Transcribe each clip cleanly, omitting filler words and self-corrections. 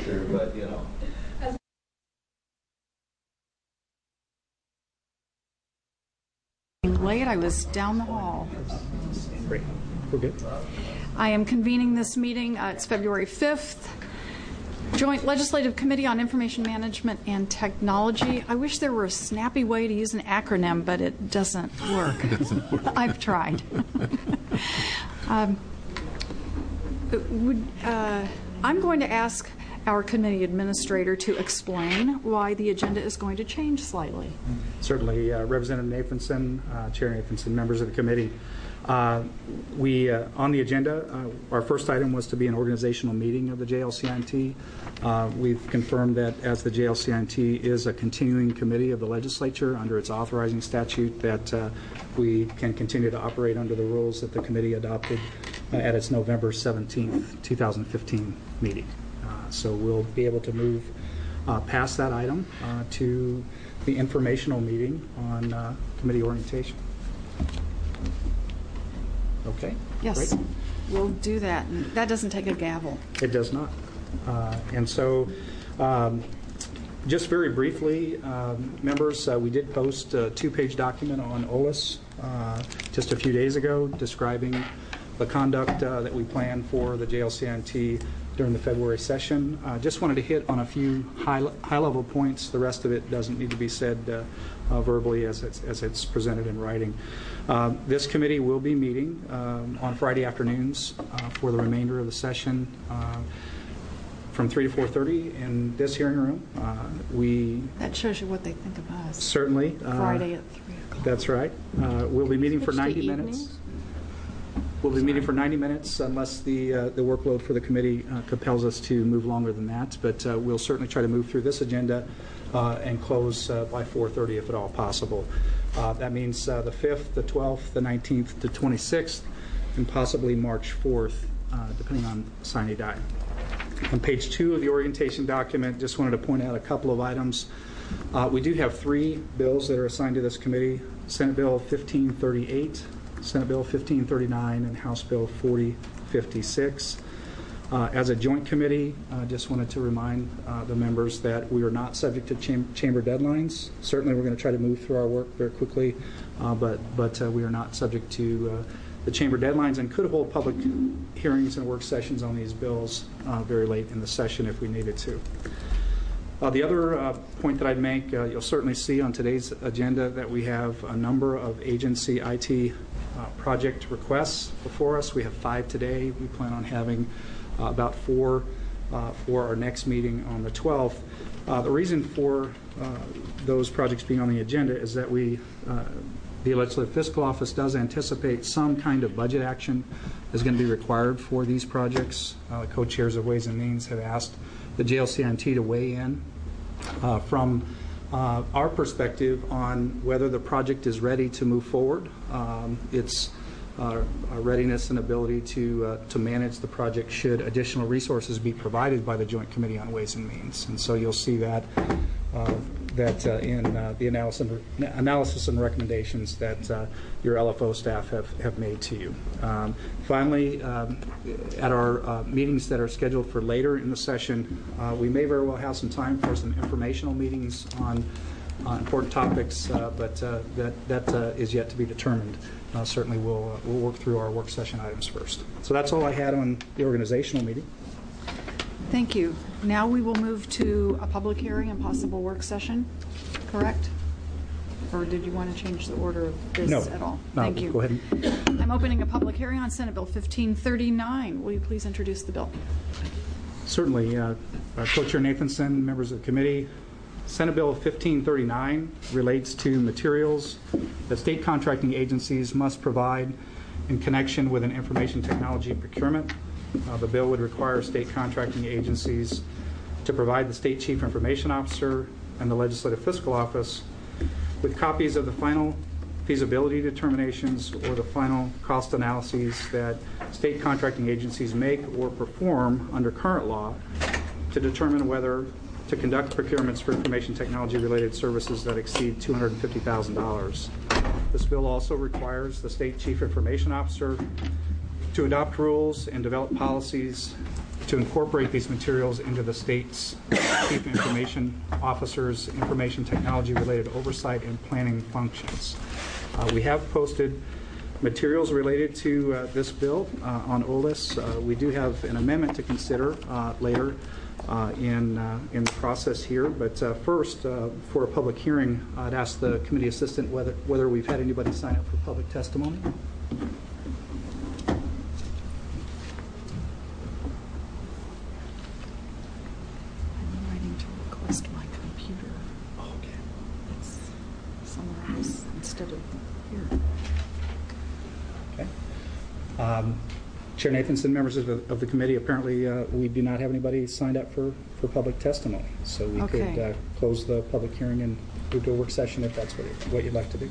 legislature, but you know. Late, I was down the hall. Great. We're good. I am convening this meeting. It's February 5th. Joint Legislative Committee on Information Management and Technology. I wish there were a snappy way to use an acronym, but it doesn't work. I've tried. I'm going to ask our committee administrator to explain why the agenda is going to change slightly. Certainly, Representative Nathanson, Chair Nathanson, members of the committee. On the agenda, our first item was to be an organizational meeting of the JLCINT. We've confirmed that as the JLCINT is a continuing committee of the legislature under its authorizing statute, that we can continue to operate under the rules that the committee adopted at its November 17th, 2015 meeting. So we'll be able to move past that item to the informational meeting on committee orientation. Okay. Yes, great. We'll do that. And that doesn't take a gavel. It does not. And so just very briefly, members, we did post a 2-page document on OLIS just a few days ago describing the conduct that we plan for the JLCINT during the February session. Just wanted to hit on a few high-level points. The rest of it doesn't need to be said verbally as it's presented in writing. This committee will be meeting on Friday afternoons for the remainder of the session from 3 to 4:30 in this hearing room. That shows you what they think of us. Certainly. Friday at 3 o'clock. That's right. We'll be meeting for 90 minutes. We'll be meeting for 90 minutes unless the workload for the committee compels us to move longer than that. But we'll certainly try to move through this agenda and close by 4:30 if at all possible. That means the 5th, the 12th, the 19th, the 26th, and possibly March 4th, depending on sine die. On page 2 of the orientation document, just wanted to point out a couple of items. We do have 3 bills that are assigned to this committee: Senate Bill 1538, Senate Bill 1539, and House Bill 4056. As a joint committee, I just wanted to remind the members that we are not subject to chamber deadlines. Certainly we're going to try to move through our work very quickly, but we are not subject to the chamber deadlines and could hold public hearings and work sessions on these bills very late in the session if we needed to. The other point that I'd make, you'll certainly see on today's agenda that we have a number of agency IT project requests before us. We have 5 today. We plan on having about 4 for our next meeting on the 12th. The reason for those projects being on the agenda is that the Legislative Fiscal Office does anticipate some kind of budget action is going to be required for these projects. The co-chairs of Ways and Means have asked the JLCINT to weigh in from our perspective on whether the project is ready to move forward. Its readiness and ability to manage the project should additional resources be provided by the Joint Committee on Ways and Means. And so you'll see that in the analysis and recommendations that your LFO staff have made to you. Finally, at our meetings that are scheduled for later in the session, we may very well have some time for some informational meetings on important topics, but that is yet to be determined. Certainly we'll work through our work session items first. So that's all I had on the organizational meeting. Thank you. Now we will move to a public hearing and possible work session, correct? Or did you want to change the order of this at all? No, thank you. Go ahead. I'm opening a public hearing on Senate Bill 1539. Will you please introduce the bill? Certainly. Co-Chair Nathanson, members of the committee, Senate Bill 1539 relates to materials that state contracting agencies must provide in connection with an information technology procurement. The bill would require state contracting agencies to provide the State Chief Information Officer and the Legislative Fiscal Office with copies of the final feasibility determinations or the final cost analyses that state contracting agencies make or perform under current law to determine whether to conduct procurements for information technology related services that exceed $250,000. This bill also requires the State Chief Information Officer to adopt rules and develop policies to incorporate these materials into the state's chief information officer's information technology-related oversight and planning functions. We have posted materials related to this bill on OLIS. We do have an amendment to consider later in the process here, but first, for a public hearing, I'd ask the committee assistant whether we've had anybody sign up for public testimony. Chair Nathanson, members of the committee, apparently we do not have anybody signed up for public testimony. So we could close the public hearing and move to a work session if that's what you'd like to do.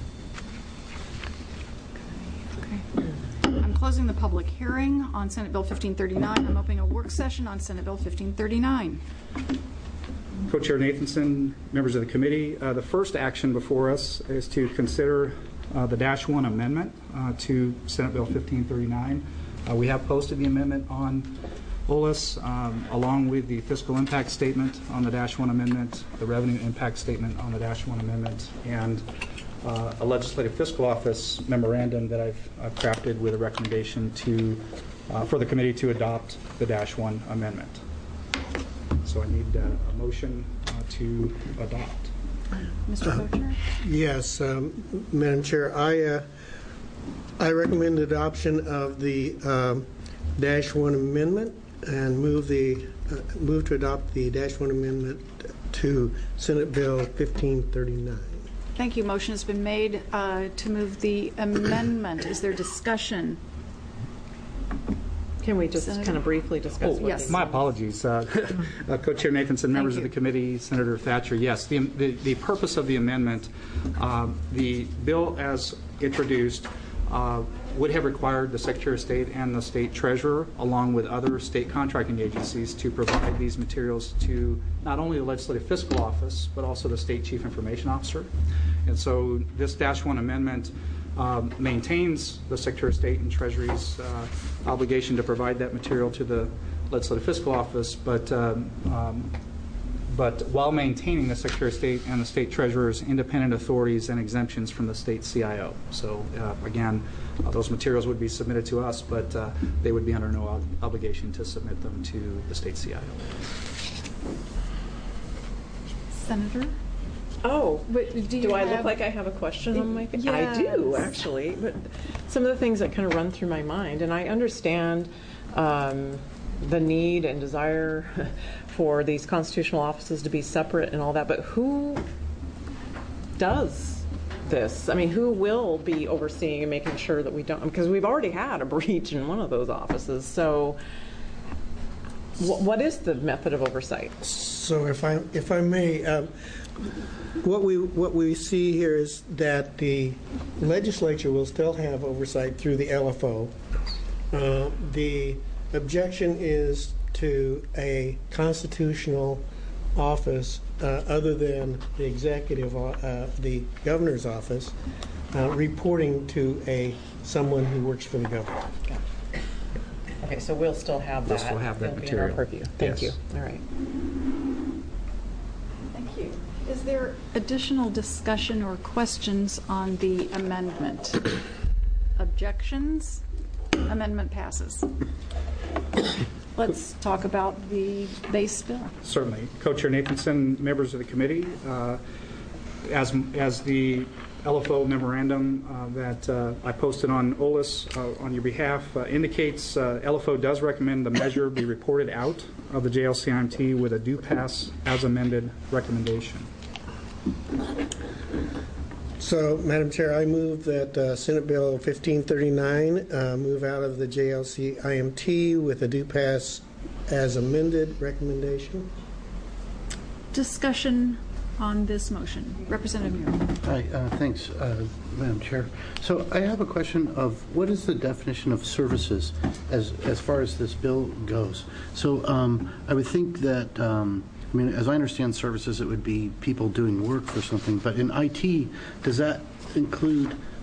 Okay. I'm closing the public hearing on Senate Bill 1539. I'm opening a work session on Senate Bill 1539. Co-Chair Nathanson, members of the committee, the first action before us is to consider the -1 amendment to Senate Bill 1539. We have posted the amendment on OLIS along with the fiscal impact statement on the -1 amendment, the revenue impact statement on the -1 amendment, and a legislative fiscal office memorandum that I've crafted with a recommendation for the committee to adopt the -1 amendment. So I need a motion to adopt. Mr. Co-Chair? Yes, Madam Chair, I recommend adoption of the -1 amendment and move to adopt the -1 amendment to Senate Bill 1539. Thank you. Motion has been made to move the amendment. Is there discussion? Can we just Senator? kind of briefly discuss what yes. My apologies. Co-Chair Nathanson, members of the committee, Senator Thatcher, yes, the purpose of the amendment, the bill as introduced would have required the Secretary of State and the State Treasurer, along with other state contracting agencies, to provide these materials to not only the Legislative Fiscal Office, but also the State Chief Information Officer. And so this -1 amendment maintains the Secretary of State and Treasury's obligation to provide that material to the Legislative Fiscal Office, but while maintaining the Secretary of State and the State Treasurer's independent authorities and exemptions from the State CIO. So again, those materials would be submitted to us, but they would be under no obligation to submit them to the State CIO. Senator? Oh, But do I look like I have a question on my face? Yes. I do, actually. But some of the things that kind of run through my mind, and I understand the need and desire for these constitutional offices to be separate and all that, but who does this? I mean, who will be overseeing and making sure that we don't, because we've already had a breach in one of those offices. So what is the method of oversight? So if I may, what we see here is that the legislature will still have oversight through the LFO. The objection is to a constitutional office other than the executive, the governor's office, reporting to someone who works for the governor. Okay, so we'll still have that. We'll still have that It'll be material. in our purview. Thank Yes. you. All right. Thank you. Is there additional discussion or questions on the amendment? Objections? Amendment passes. Let's talk about the base bill. Certainly. Co-Chair Nathanson, members of the committee, as the LFO memorandum that I posted on OLIS on your behalf indicates, LFO does recommend the measure be reported out of the JLCIMT with a due pass as amended recommendation. So, Madam Chair, I move that Senate Bill 1539 move out of the JLCIMT with a due pass as amended recommendation. Discussion on this motion. Representative Muir. Hi, thanks, Madam Chair. So I have a question of what is the definition of services as far as this bill goes? So I would think that, I mean, as I understand services, it would be people doing work for something. But in IT, does that include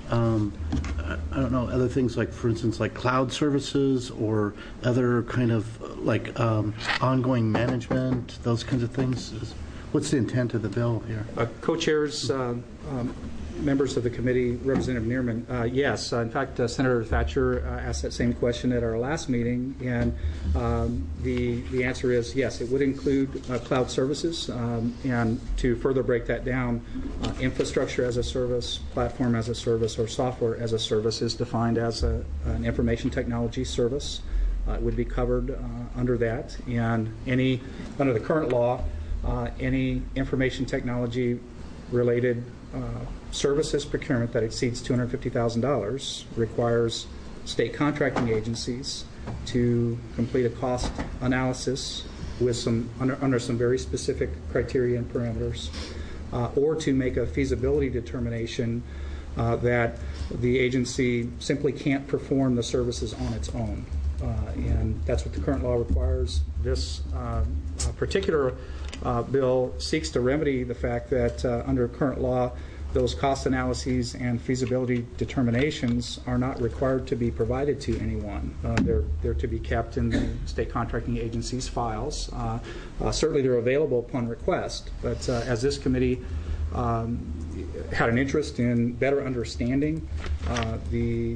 I don't know, other things like, for instance, like cloud services or other kind of like ongoing management, those kinds of things? What's the intent of the bill here? Co-chairs, members of the committee, Representative Neerman, yes. In fact, Senator Thatcher asked that same question at our last meeting, and the answer is yes, it would include cloud services, and to further break that down, infrastructure as a service, platform as a service, or software as a service is defined as an information technology service. It would be covered under that, and under the current law, any information technology related services procurement that exceeds $250,000 requires state contracting agencies to complete a cost analysis with under some very specific criteria and parameters, or to make a feasibility determination that the agency simply can't perform the services on its own. And that's what the current law requires. This particular bill seeks to remedy the fact that under current law, those cost analyses and feasibility determinations are not required to be provided to anyone. They're to be kept in the state contracting agency's files. Certainly they're available upon request, but as this committee had an interest in better understanding the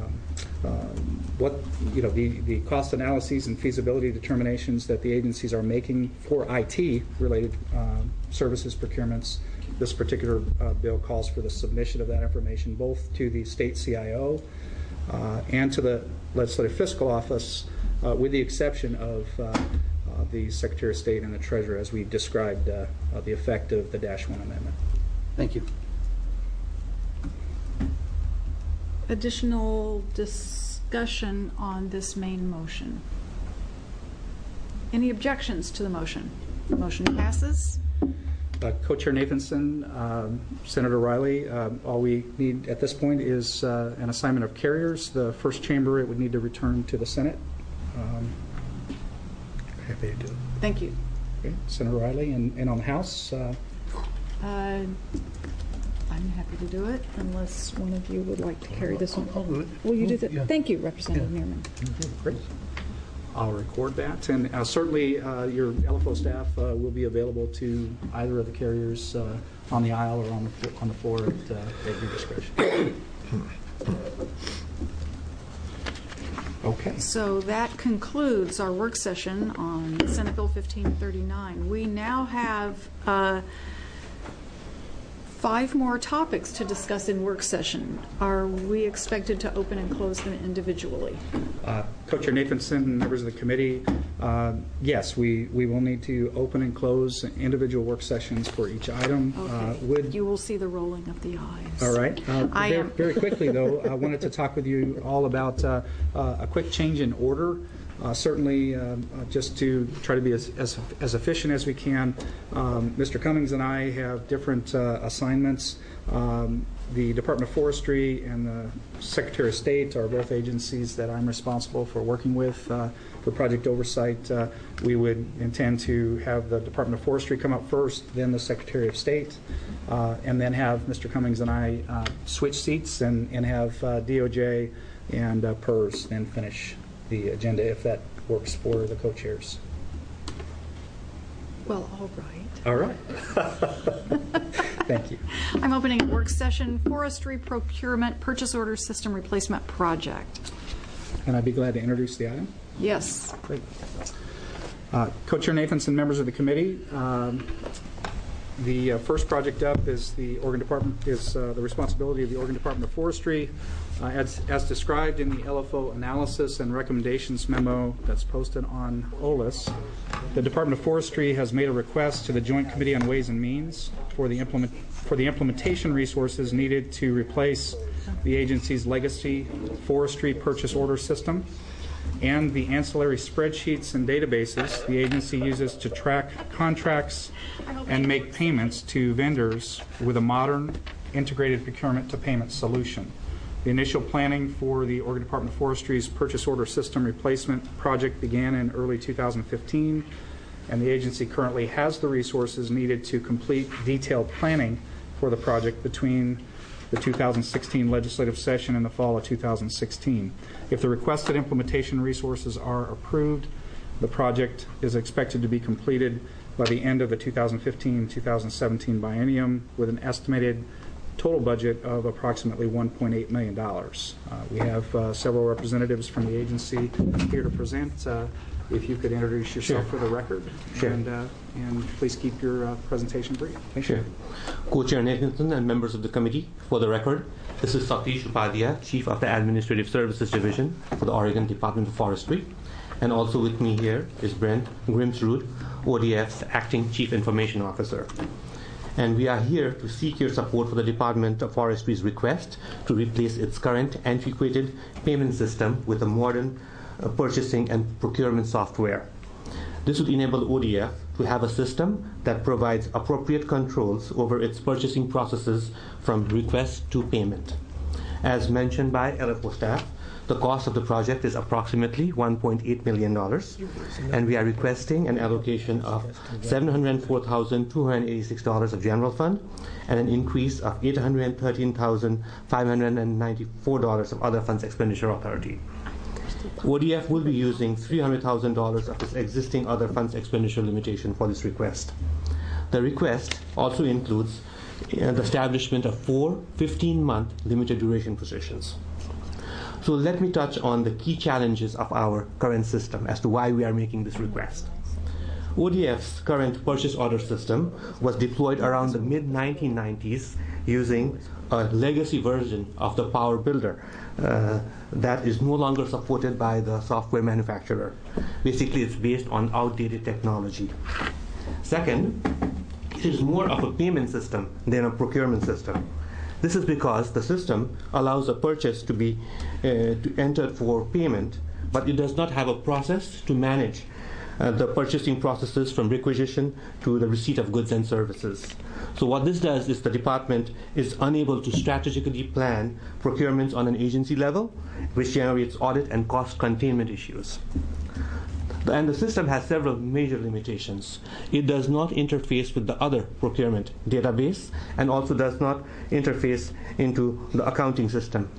cost analyses and feasibility determinations that the agencies are making for IT-related services procurements, this particular bill calls for the submission of that information both to the state CIO and to the Legislative Fiscal Office, with the exception of the Secretary of State and the Treasurer, as we described the effect of the Dash 1 amendment. Thank you. Additional discussion on this main motion. Any objections to the motion? The motion passes. Co-Chair Nathanson, Senator Riley, all we need at this point is an assignment of carriers. The first chamber, it would need to return to the Senate. Happy to do it. Thank you. Okay. Senator Riley, and on the House? I'm happy to do it unless one of you would like to carry this one. I'll do it. Will you do that? Yeah. Thank you, Representative Neerman. Great. I'll record that, and certainly your LFO staff will be available to either of the carriers on the aisle or on the floor at your discretion. Okay. So that concludes our work session on Senate Bill 1539. We now have 5 more topics to discuss in work session. Are we expected to open and close them individually? Co-Chair Nathanson, members of the committee, yes, we will need to open and close individual work sessions for each item. Okay. You will see the rolling of the eyes. All right. Very quickly, though, I wanted to talk with you all about a quick change in order. Certainly, just to try to be as efficient as we can, Mr. Cummings and I have different assignments. The Department of Forestry and the Secretary of State are both agencies that I'm responsible for working with for project oversight. We would intend to have the Department of Forestry come up first, then the Secretary of State, and then have Mr. Cummings and I switch seats and have DOJ and PERS then finish the agenda, if that works for the co-chairs. Well, all right. All right. Thank you. I'm opening a work session, Forestry Procurement Purchase Order System Replacement Project. And I'd be glad to introduce the item. Yes. Great. Co-Chair Nathanson, members of the committee, the first project up is the Oregon Department, the responsibility of the Oregon Department of Forestry. As described in the LFO analysis and recommendations memo that's posted on OLIS, the Department of Forestry has made a request to the Joint Committee on Ways and Means for the implementation resources needed to replace the agency's legacy forestry purchase order system and the ancillary spreadsheets and databases the agency uses to track contracts and make payments to vendors with a modern integrated procurement to payment solution. The initial planning for the Oregon Department of Forestry's purchase order system replacement project began in early 2015, and the agency currently has the resources needed to complete detailed planning for the project between the 2016 legislative session in the fall of 2016. If the requested implementation resources are approved, the project is expected to be completed by the end of the 2015-2017 biennium with an estimated total budget of approximately $1.8 million. We have several representatives from the agency here to present. If you could introduce yourself for the record. Sure. And please keep your presentation brief. Thank you. Sure. Co-Chair Nathanson and members of the committee, for the record, this is Satish Upadhyay, Chief of the Administrative Services Division for the Oregon Department of Forestry. And also with me here is Brent Grimsrud, ODF's Acting Chief Information Officer. And we are here to seek your support for the Department of Forestry's request to replace its current antiquated payment system with a modern purchasing and procurement software. This would enable ODF to have a system that provides appropriate controls over its purchasing processes from request to payment. As mentioned by LFO staff, the cost of the project is approximately $1.8 million, and we are requesting an allocation of $704,286 of general fund and an increase of $813,594 of other funds expenditure authority. ODF will be using $300,000 of its existing other funds expenditure limitation for this request. The request also includes the establishment of 4 15-month limited duration positions. So let me touch on the key challenges of our current system as to why we are making this request. ODF's current purchase order system was deployed around the mid-1990s using a legacy version of the Power Builder that is no longer supported by the software manufacturer. Basically, it's based on outdated technology. Second, it is more of a payment system than a procurement system. This is because the system allows a purchase to be entered for payment, but it does not have a process to manage the purchasing processes from requisition to the receipt of goods and services. So what this does is the department is unable to strategically plan procurements on an agency level, which generates audit and cost containment issues. And the system has several major limitations. It does not interface with the other procurement database and also does not interface into the accounting system.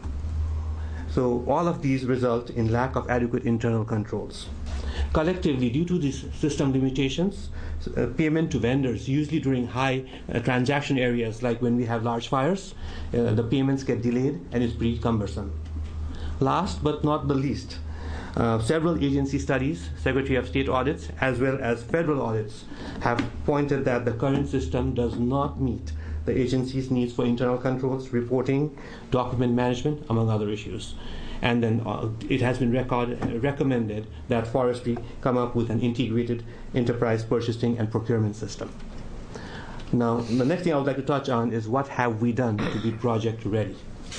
So all of these result in lack of adequate internal controls. Collectively, due to these system limitations, payment to vendors, usually during high transaction areas like when we have large fires, the payments get delayed and it's pretty cumbersome. Last but not the least, several agency studies, Secretary of State audits, as well as federal audits have pointed that the current system does not meet the agency's needs for internal controls, reporting, document management, among other issues. And then it has been recommended that Forestry come up with an integrated enterprise purchasing and procurement system. Now, the next thing I would like to touch on is what have we done to be project ready.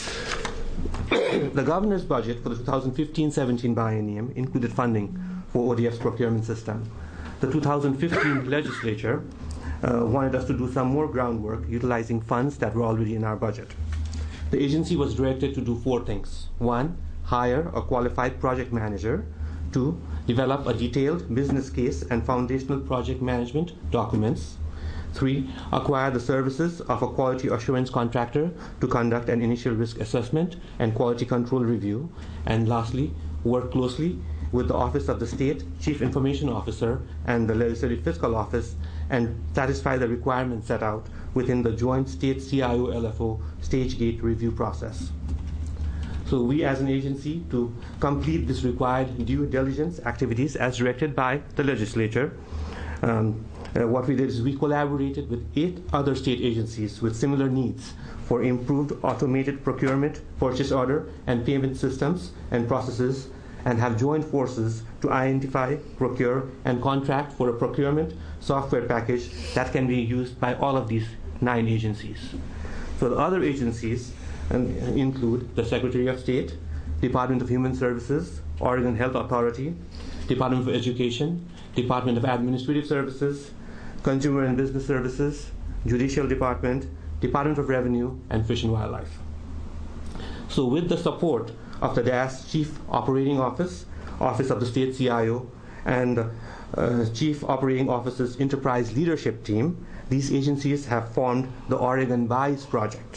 The governor's budget for the 2015-17 biennium included funding for ODF's procurement system. The 2015 legislature wanted us to do some more groundwork utilizing funds that were already in our budget. The agency was directed to do 4 things. 1, hire a qualified project manager. 2, develop a detailed business case and foundational project management documents. 3, acquire the services of a quality assurance contractor to conduct an initial risk assessment and quality control review. And lastly, work closely with the Office of the State Chief Information Officer and the Legislative Fiscal Office and satisfy the requirements set out within the joint state CIO-LFO stage gate review process. So we as an agency, to complete this required due diligence activities as directed by the legislature, what we did is we collaborated with 8 other state agencies with similar needs for improved automated procurement, purchase order, and payment systems and processes, and have joined forces to identify, procure, and contract for a procurement software package that can be used by all of these 9 agencies. So the other agencies include the Secretary of State, Department of Human Services, Oregon Health Authority, Department of Education, Department of Administrative Services, Consumer and Business Services, Judicial Department, Department of Revenue, and Fish and Wildlife. So with the support of the DAS Chief Operating Office, Office of the State CIO, and Chief Operating Office's Enterprise Leadership Team, these agencies have formed the Oregon BIES project,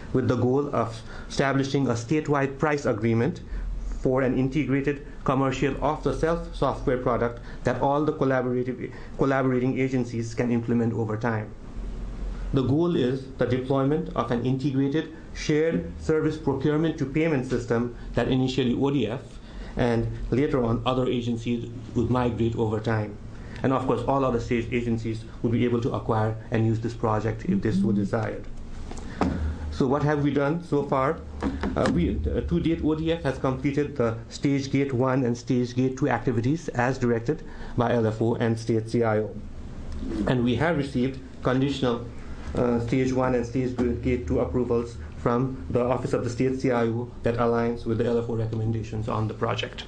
with the goal of establishing a statewide price agreement for an integrated commercial off-the-shelf software product that all the collaborating agencies can implement over time. The goal is the deployment of an integrated shared service procurement to payment system that initially ODF and later on other agencies would migrate over time. And of course, all other state agencies would be able to acquire and use this project if this were desired. So what have we done so far? To date, ODF has completed the Stage Gate 1 and Stage Gate 2 activities as directed by LFO and State CIO. And we have received conditional Stage 1 and Stage Gate 2 approvals from the Office of the State CIO that aligns with the LFO recommendations on the project.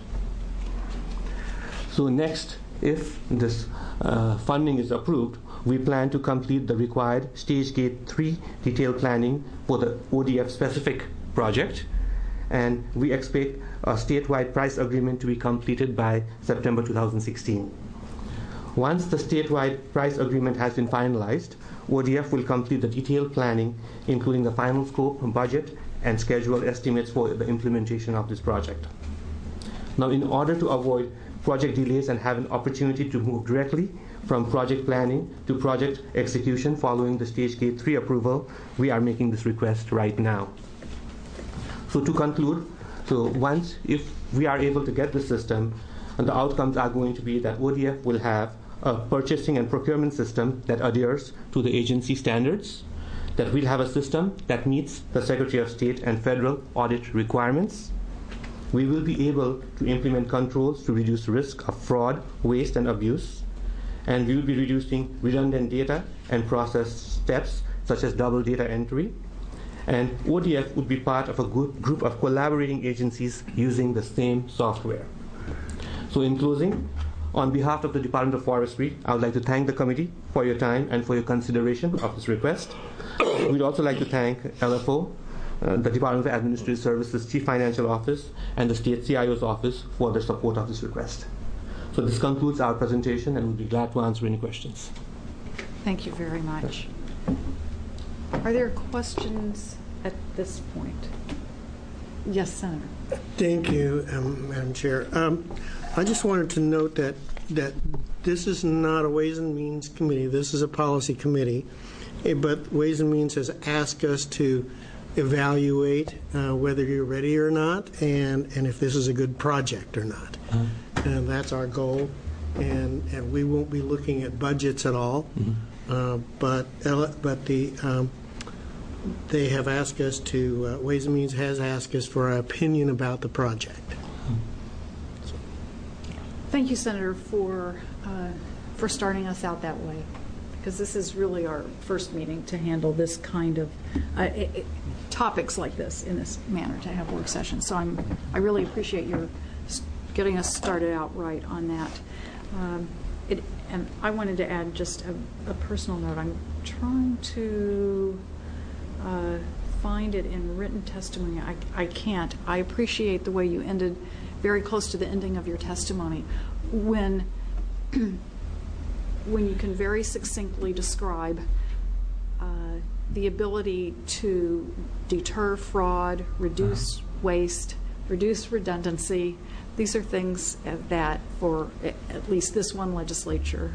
So next, if this funding is approved, we plan to complete the required Stage Gate 3 detailed planning for the ODF specific project, and we expect a statewide price agreement to be completed by September 2016. Once the statewide price agreement has been finalized, ODF will complete the detailed planning, including the final scope, budget, and schedule estimates for the implementation of this project. Now, in order to avoid project delays and have an opportunity to move directly from project planning to project execution following the Stage Gate 3 approval, we are making this request right now. So to conclude, once if we are able to get the system, and the outcomes are going to be that ODF will have a purchasing and procurement system that adheres to the agency standards, that we'll have a system that meets the Secretary of State and federal audit requirements. We will be able to implement controls to reduce risk of fraud, waste, and abuse. And we will be reducing redundant data and process steps such as double data entry. And ODF would be part of a group of collaborating agencies using the same software. So in closing, on behalf of the Department of Forestry, I would like to thank the committee for your time and for your consideration of this request. We'd also like to thank LFO, the Department of Administrative Services Chief Financial Office, and the State CIO's Office for their support of this request. So this concludes our presentation, and we'll be glad to answer any questions. Thank you very much. Are there questions at this point? Yes, Senator. Thank you, Madam Chair. I just wanted to note that this is not a Ways and Means Committee. This is a policy committee. But Ways and Means has asked us to evaluate whether you're ready or not, and if this is a good project or not. And that's our goal. And we won't be looking at budgets at all. But they have asked us to, Ways and Means has asked us for our opinion about the project. Thank you, Senator, for starting us out that way, because this is really our first meeting to handle this kind of topics like this in this manner, to have work sessions. So I really appreciate your getting us started out right on that. And I wanted to add just a personal note. I'm trying to find it in written testimony. I can't. I appreciate the way you ended very close to the ending of your testimony when you can very succinctly describe the ability to deter fraud, reduce waste, reduce redundancy. These are things that, for at least this one legislator,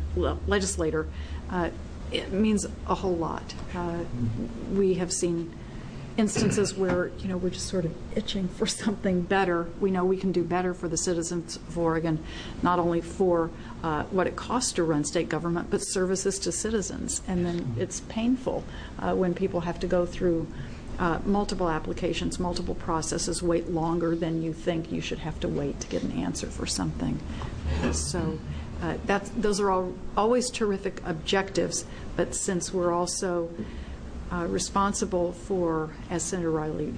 it means a whole lot. We have seen instances where we're just sort of itching for something better. We know we can do better for the citizens of Oregon, not only for what it costs to run state government, but services to citizens. And then it's painful when people have to go through multiple applications, multiple processes, wait longer than you think you should have to wait to get an answer for something. So those are always terrific objectives, but since we're also responsible for, as Senator Riley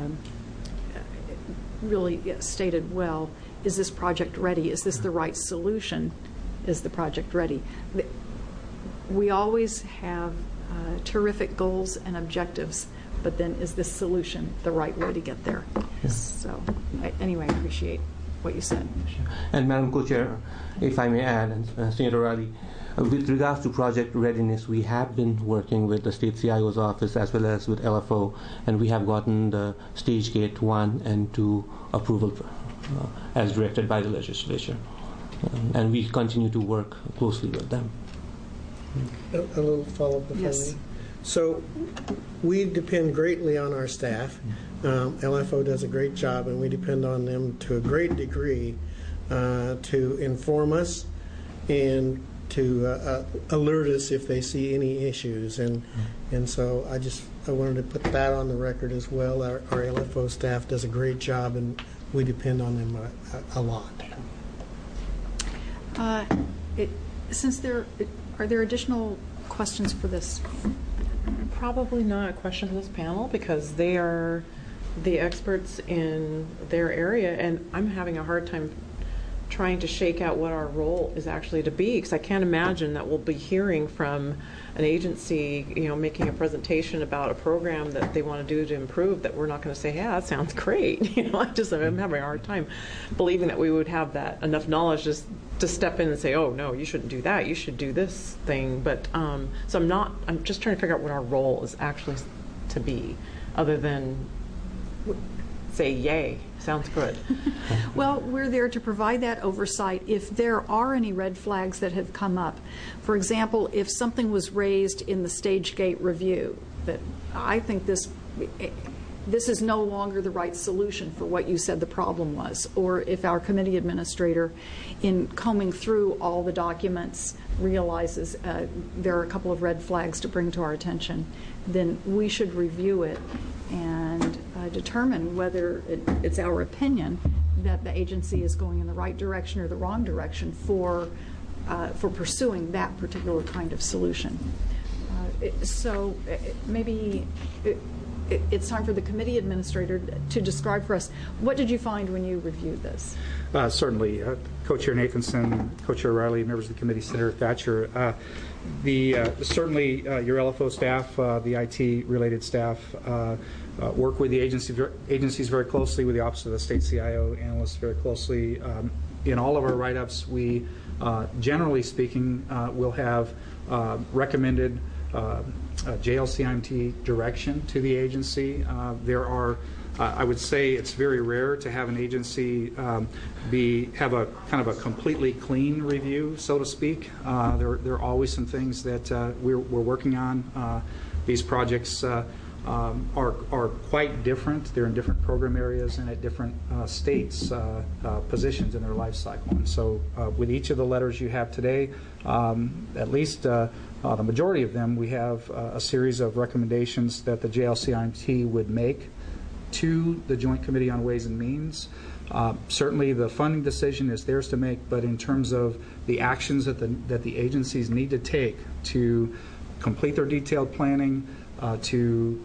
really stated well, is this project ready? Is this the right solution? Is the project ready? We always have terrific goals and objectives, but then is this solution the right way to get there? Yes. So anyway, I appreciate what you said. And Madam Co-Chair, if I may add, and Senator Riley, with regards to project readiness, we have been working with the state CIO's office as well as with LFO, and we have gotten the stage gate 1 and 2 approval as directed by the legislature. And we continue to work closely with them. A little follow-up, if I Yes. may. So we depend greatly on our staff. LFO does a great job, and we depend on them to a great degree to inform us and to alert us if they see any issues. And so I wanted to put that on the record as well. Our LFO staff does a great job, and we depend on them a lot. Are there additional questions for this? Probably not a question for this panel because they are the experts in their area, and I'm having a hard time trying to shake out what our role is actually to be, because I can't imagine that we'll be hearing from an agency, making a presentation about a program that they want to do to improve, that we're not going to say, yeah, that sounds great. I'm having a hard time believing that we would have that enough knowledge just to step in and say, oh, no, you shouldn't do that. You should do this thing. But so I'm just trying to figure out what our role is actually to be, other than say, yay, sounds good. Well, we're there to provide that oversight if there are any red flags that have come up. For example, if something was raised in the stage gate review, that I think this is no longer the right solution for what you said the problem was, or if our committee administrator, in combing through all the documents, realizes there are a couple of red flags to bring to our attention, then we should review it and determine whether it's our opinion that the agency is going in the right direction or the wrong direction for pursuing that particular kind of solution. So maybe it's time for the committee administrator to describe for us, what did you find when you reviewed this? Certainly. Co-Chair Nathanson, Co-Chair Riley, members of the committee, Senator Thatcher. Certainly your LFO staff, the IT-related staff, work with the agencies very closely, with the Office of the State CIO analysts very closely. In all of our write-ups, we, generally speaking, will have recommended JLCIMT direction to the agency. There are, I would say, it's very rare to have an agency have a kind of a completely clean review, so to speak. There are always some things that we're working on. These projects are quite different. They're in different program areas and at different states' positions in their life cycle. And so with each of the letters you have today, at least the majority of them, we have a series of recommendations that the JLCIMT would make to the Joint Committee on Ways and Means. Certainly the funding decision is theirs to make, but in terms of the actions that the agencies need to take to complete their detailed planning, to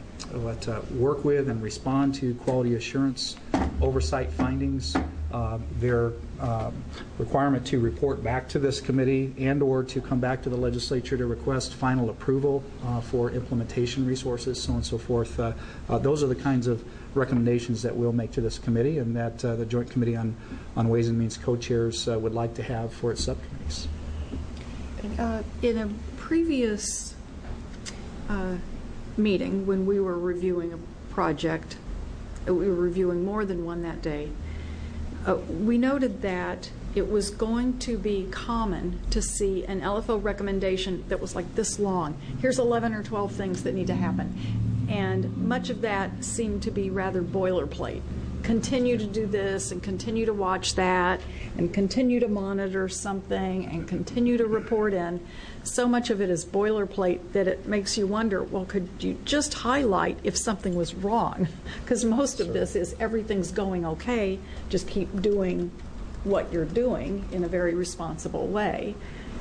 work with and respond to quality assurance oversight findings, their requirement to report back to this committee and or to come back to the legislature to request final approval for implementation resources, so on and so forth. Those are the kinds of recommendations that we'll make to this committee and that the Joint Committee on Ways and Means co-chairs would like to have for its subcommittees. In a previous meeting, when we were reviewing a project, we were reviewing more than one that day, we noted that it was going to be common to see an LFO recommendation that was like this long. Here's 11 or 12 things that need to happen. And much of that seemed to be rather boilerplate. Continue to do this and continue to watch that and continue to monitor something and continue to report in. So much of it is boilerplate that it makes you wonder, well, could you just highlight if something was wrong? Because most of this is everything's going okay, just keep doing what you're doing in a very responsible way.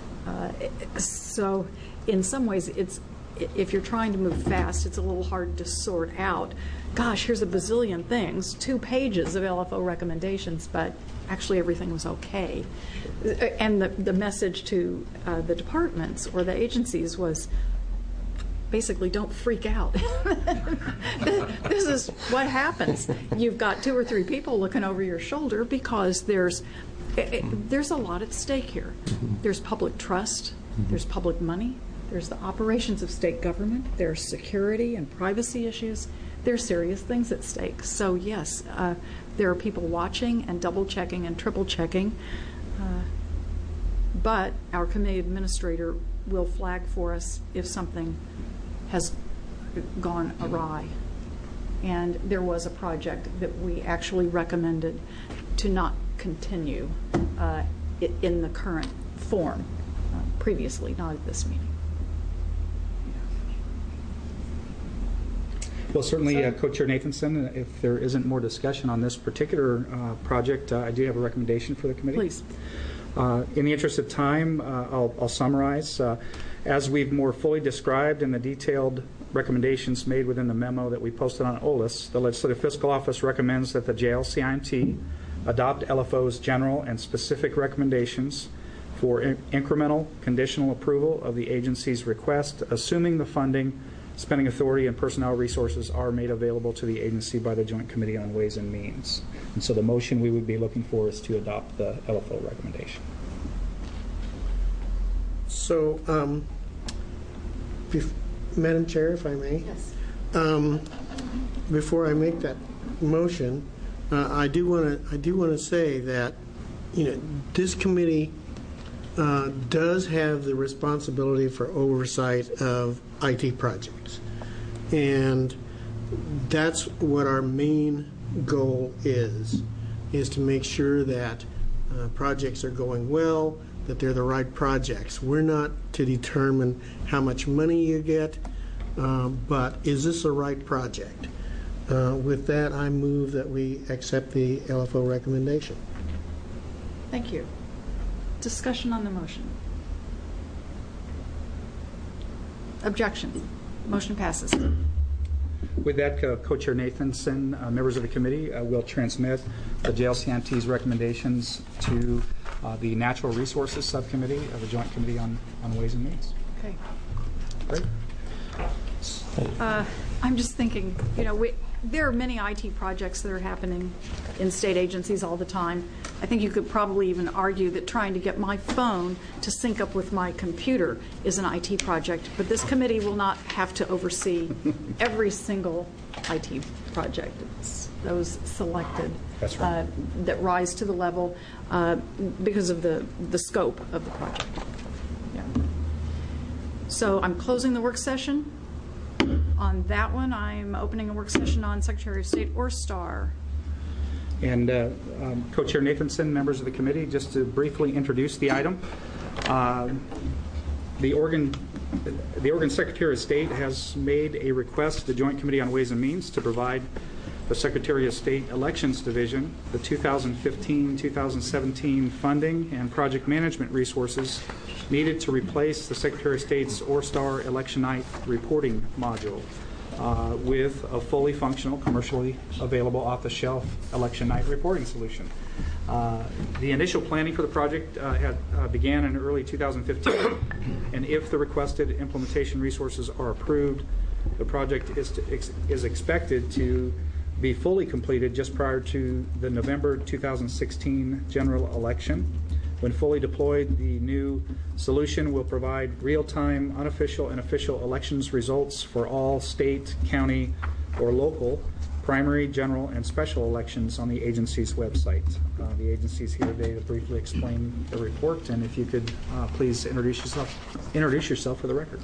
So in some ways, if you're trying to move fast, it's a little hard to sort out. Gosh, here's a bazillion things, 2 pages of LFO recommendations, but actually everything was okay. And the message to the departments or the agencies was, basically don't freak out. This is what happens. You've got 2 or 3 people looking over your shoulder because there's a lot at stake here. There's public trust, there's public money, there's the operations of state government, there's security and privacy issues. There's serious things at stake. So yes, there are people watching and double checking and triple checking. But our committee administrator will flag for us if something has gone awry. And there was a project that we actually recommended to not continue in the current form previously, not at this meeting. Well, certainly, Co-Chair Nathanson, if there isn't more discussion on this particular project, I do have a recommendation for the committee. Please. In the interest of time, I'll summarize. As we've more fully described in the detailed recommendations made within the memo that we posted on OLIS, the Legislative Fiscal Office recommends that the JLCIMT adopt LFO's general and specific recommendations for incremental conditional approval of the agency's request, assuming the funding, spending authority, and personnel resources are made available to the agency by the Joint Committee on Ways and Means. And so the motion we would be looking for is to adopt the LFO recommendation. So, Madam Chair, if I may? Yes. Before I make that motion, I do want to say that, this committee does have the responsibility for oversight of IT projects. And that's what our main goal is to make sure that projects are going well, that they're the right projects. We're not to determine how much money you get, but is this a right project? With that, I move that we accept the LFO recommendation. Thank you. Discussion on the motion. Objection. Motion passes. With that, Co-Chair Nathanson, members of the committee, will transmit the JLCIMT's recommendations to the Natural Resources Subcommittee of the Joint Committee on Ways and Means. Okay. Great. I'm just thinking, there are many IT projects that are happening in state agencies all the time. I think you could probably even argue that trying to get my phone to sync up with my computer is an IT project, but this committee will not have to oversee every single IT project. It's those selected. That's right. That rise to the level because of the scope of the project. Yeah. So I'm closing the work session. On that one, I'm opening a work session on Secretary of State Orstar. And Co-Chair Nathanson, members of the committee, just to briefly introduce the item. The Oregon Secretary of State has made a request to the Joint Committee on Ways and Means to provide the Secretary of State Elections Division the 2015-2017 funding and project management resources needed to replace the Secretary of State's Orstar Election Night reporting module with a fully functional, commercially available, off-the-shelf election night reporting solution. The initial planning for the project began in early 2015, and if the requested implementation resources are approved, the project is expected to be fully completed just prior to the November 2016 general election. When fully deployed, the new solution will provide real-time, unofficial, and official elections results for all state, county, or local primary, general, and special elections on the agency's website. The agency's here today to briefly explain the report, and if you could please introduce yourself for the record.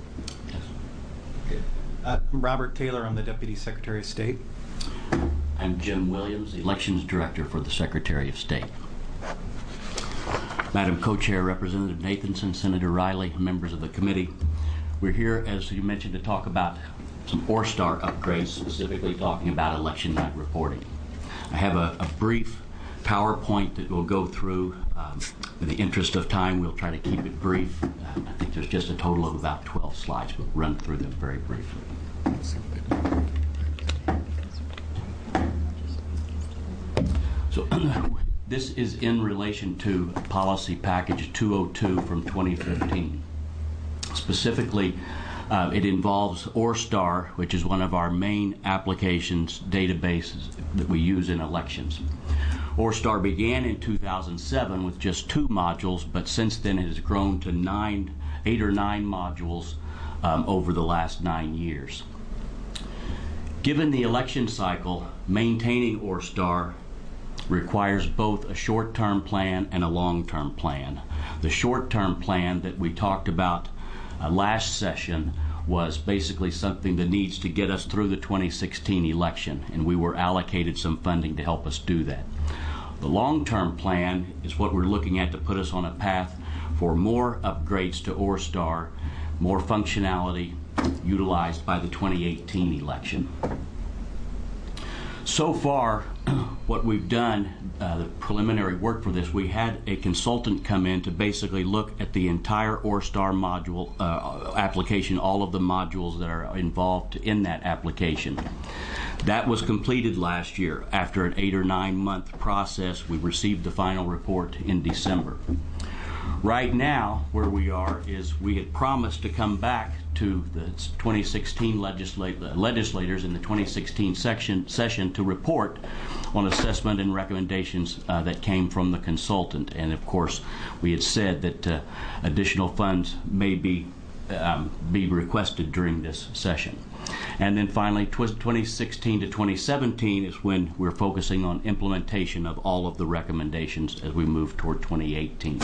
I'm Robert Taylor. I'm the Deputy Secretary of State. I'm Jim Williams, Elections Director for the Secretary of State. Madam Co-Chair, Representative Nathanson, Senator Riley, members of the committee, we're here, as you mentioned, to talk about some Orstar upgrades, specifically talking about election night reporting. I have a brief PowerPoint that we'll go through. In the interest of time, we'll try to keep it brief. I think there's just a total of about 12 slides. We'll run through them very briefly. So this is in relation to Policy Package 202 from 2015. Specifically, It involves ORSTAR, which is one of our main applications databases that we use in elections. ORSTAR began in 2007 with just 2 modules, but since then it has grown to 8 or 9 modules over the last 9 years. Given the election cycle, maintaining ORSTAR requires both a short-term plan and a long-term plan. The short-term plan that we talked about last session was basically something that needs to get us through the 2016 election, and we were allocated some funding to help us do that. The long-term plan is what we're looking at to put us on a path for more upgrades to ORSTAR, more functionality utilized by the 2018 election. So far, what we've done, the preliminary work for this, we had a consultant come in to basically look at the entire ORSTAR module application, all of the modules that are involved in that application. That was completed last year. After an 8 or 9 month process, we received the final report in December. Right now, where we are is we had promised to come back to the 2016 legislators in the 2016 session to report on assessment and recommendations that came from the consultant. And of course, we had said that additional funds may be requested during this session. And then finally, 2016 to 2017 is when we're focusing on implementation of all of the recommendations as we move toward 2018.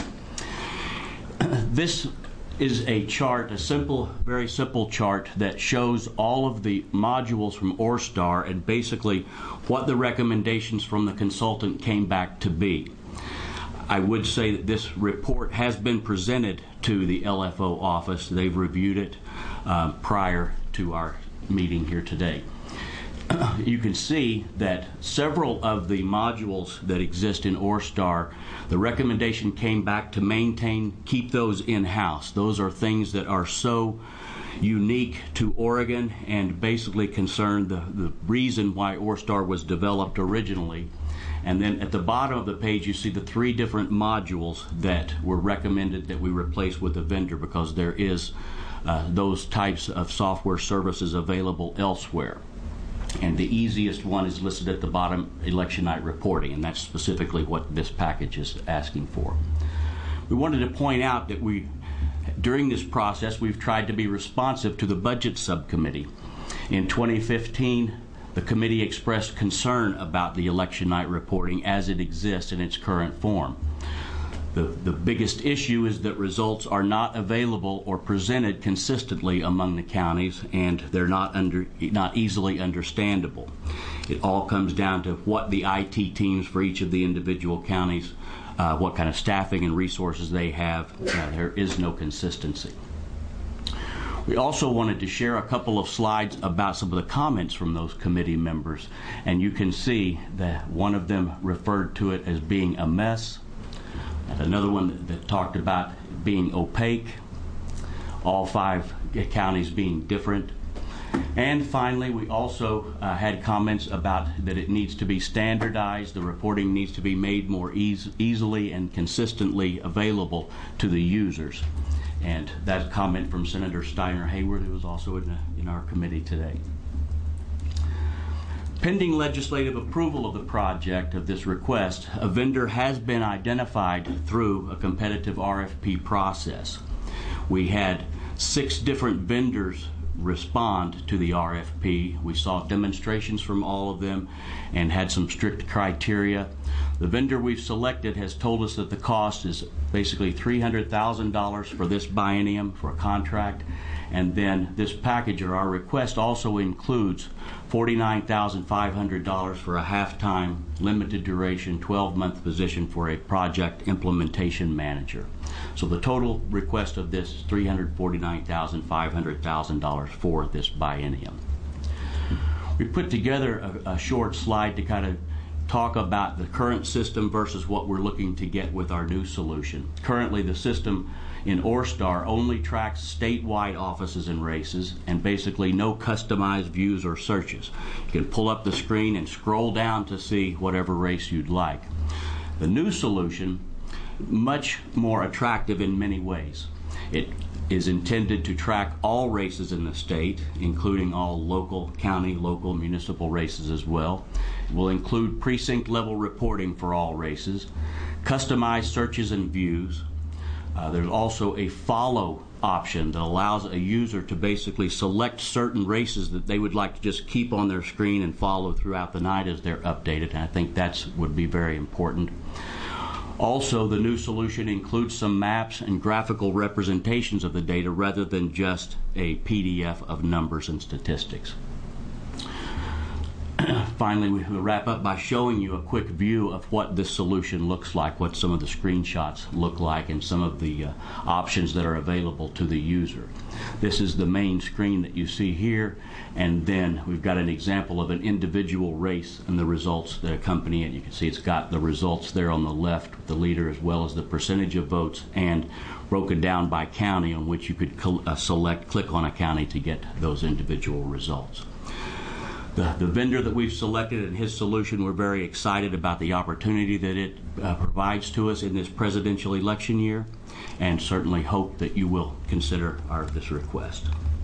This is a chart, a simple, very simple chart that shows all of the modules from ORSTAR and basically what the recommendations from the consultant came back to be. I would say that this report has been presented to the LFO office. They've reviewed it prior to our meeting here today. You can see that several of the modules that exist in ORSTAR, the recommendation came back to keep those in-house. Those are things that are so unique to Oregon and basically concern the reason why ORSTAR was developed originally. And then at the bottom of the page, you see the 3 different modules that were recommended that we replace with a vendor because there is those types of software services available elsewhere. And the easiest one is listed at the bottom, election night reporting, and that's specifically what this package is asking for. We wanted to point out that during this process, we've tried to be responsive to the Budget Subcommittee. In 2015, the committee expressed concern about the election night reporting as it exists in its current form. The biggest issue is that results are not available or presented consistently among the counties, and they're not easily understandable. It all comes down to what the IT teams for each of the individual counties, what kind of staffing and resources they have. There is no consistency. We also wanted to share a couple of slides about some of the comments from those committee members, and you can see that one of them referred to it as being a mess. Another one that talked about being opaque, all 5 counties being different. And finally, we also had comments about that it needs to be standardized, the reporting needs to be made more easily and consistently available to the users. And that's a comment from Senator Steiner Hayward, who was also in our committee today. Pending legislative approval of the project of this request, a vendor has been identified through a competitive RFP process. We had 6 different vendors respond to the RFP. We saw demonstrations from all of them and had some strict criteria. The vendor we've selected has told us that the cost is basically $300,000 for this biennium for a contract, and then this package or our request also includes $49,500 for a half-time, limited duration, 12-month position for a project implementation manager. So the total request of this is $349,500 for this biennium. We put together a short slide to kind of talk about the current system versus what we're looking to get with our new solution. Currently, the system in ORSTAR only tracks statewide offices and races, and basically no customized views or searches. You can pull up the screen and scroll down to see whatever race you'd like. The new solution, much more attractive in many ways. It is intended to track all races in the state, including all local, county, local, municipal races as well. It will include precinct-level reporting for all races, customized searches and views. There's also a follow option that allows a user to basically select certain races that they would like to just keep on their screen and follow throughout the night as they're updated, and I think that would be very important. Also, the new solution includes some maps and graphical representations of the data rather than just a PDF of numbers and statistics. Finally, we will wrap up by showing you a quick view of what this solution looks like, what some of the screenshots look like, and some of the options that are available to the user. This is the main screen that you see here, and then we've got an example of an individual race and the results that accompany it. You can see it's got the results there on the left with the leader, as well as the percentage of votes, and broken down by county, on which you could click on a county to get those individual results. The vendor that we've selected and his solution, we're very excited about the opportunity that it provides to us in this presidential election year, and certainly hope that you will consider this request.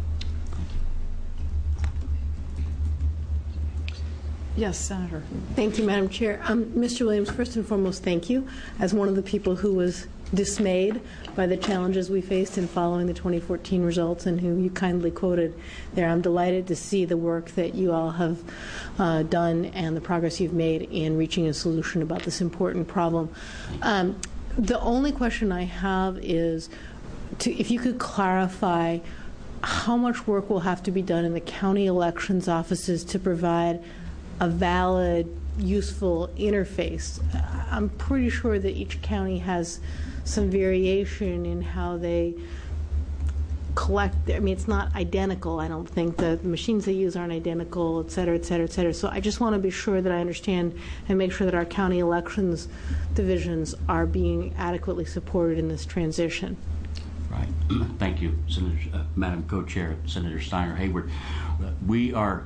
Yes, Senator. Thank you, Madam Chair. Mr. Williams, first and foremost, thank you. As one of the people who was dismayed by the challenges we faced in following the 2014 results and who you kindly quoted there, I'm delighted to see the work that you all have done and the progress you've made in reaching a solution about this important problem. The only question I have is if you could clarify how much work will have to be done in the county elections offices to provide a valid, useful interface. I'm pretty sure that each county has some variation in how they collect. I mean, it's not identical. I don't think the machines they use aren't identical, et cetera, et cetera, et cetera. So I just want to be sure that I understand and make sure that our county elections divisions are being adequately supported in this transition. Right. Thank you, Madam Co-Chair, Senator Steiner Hayward. We are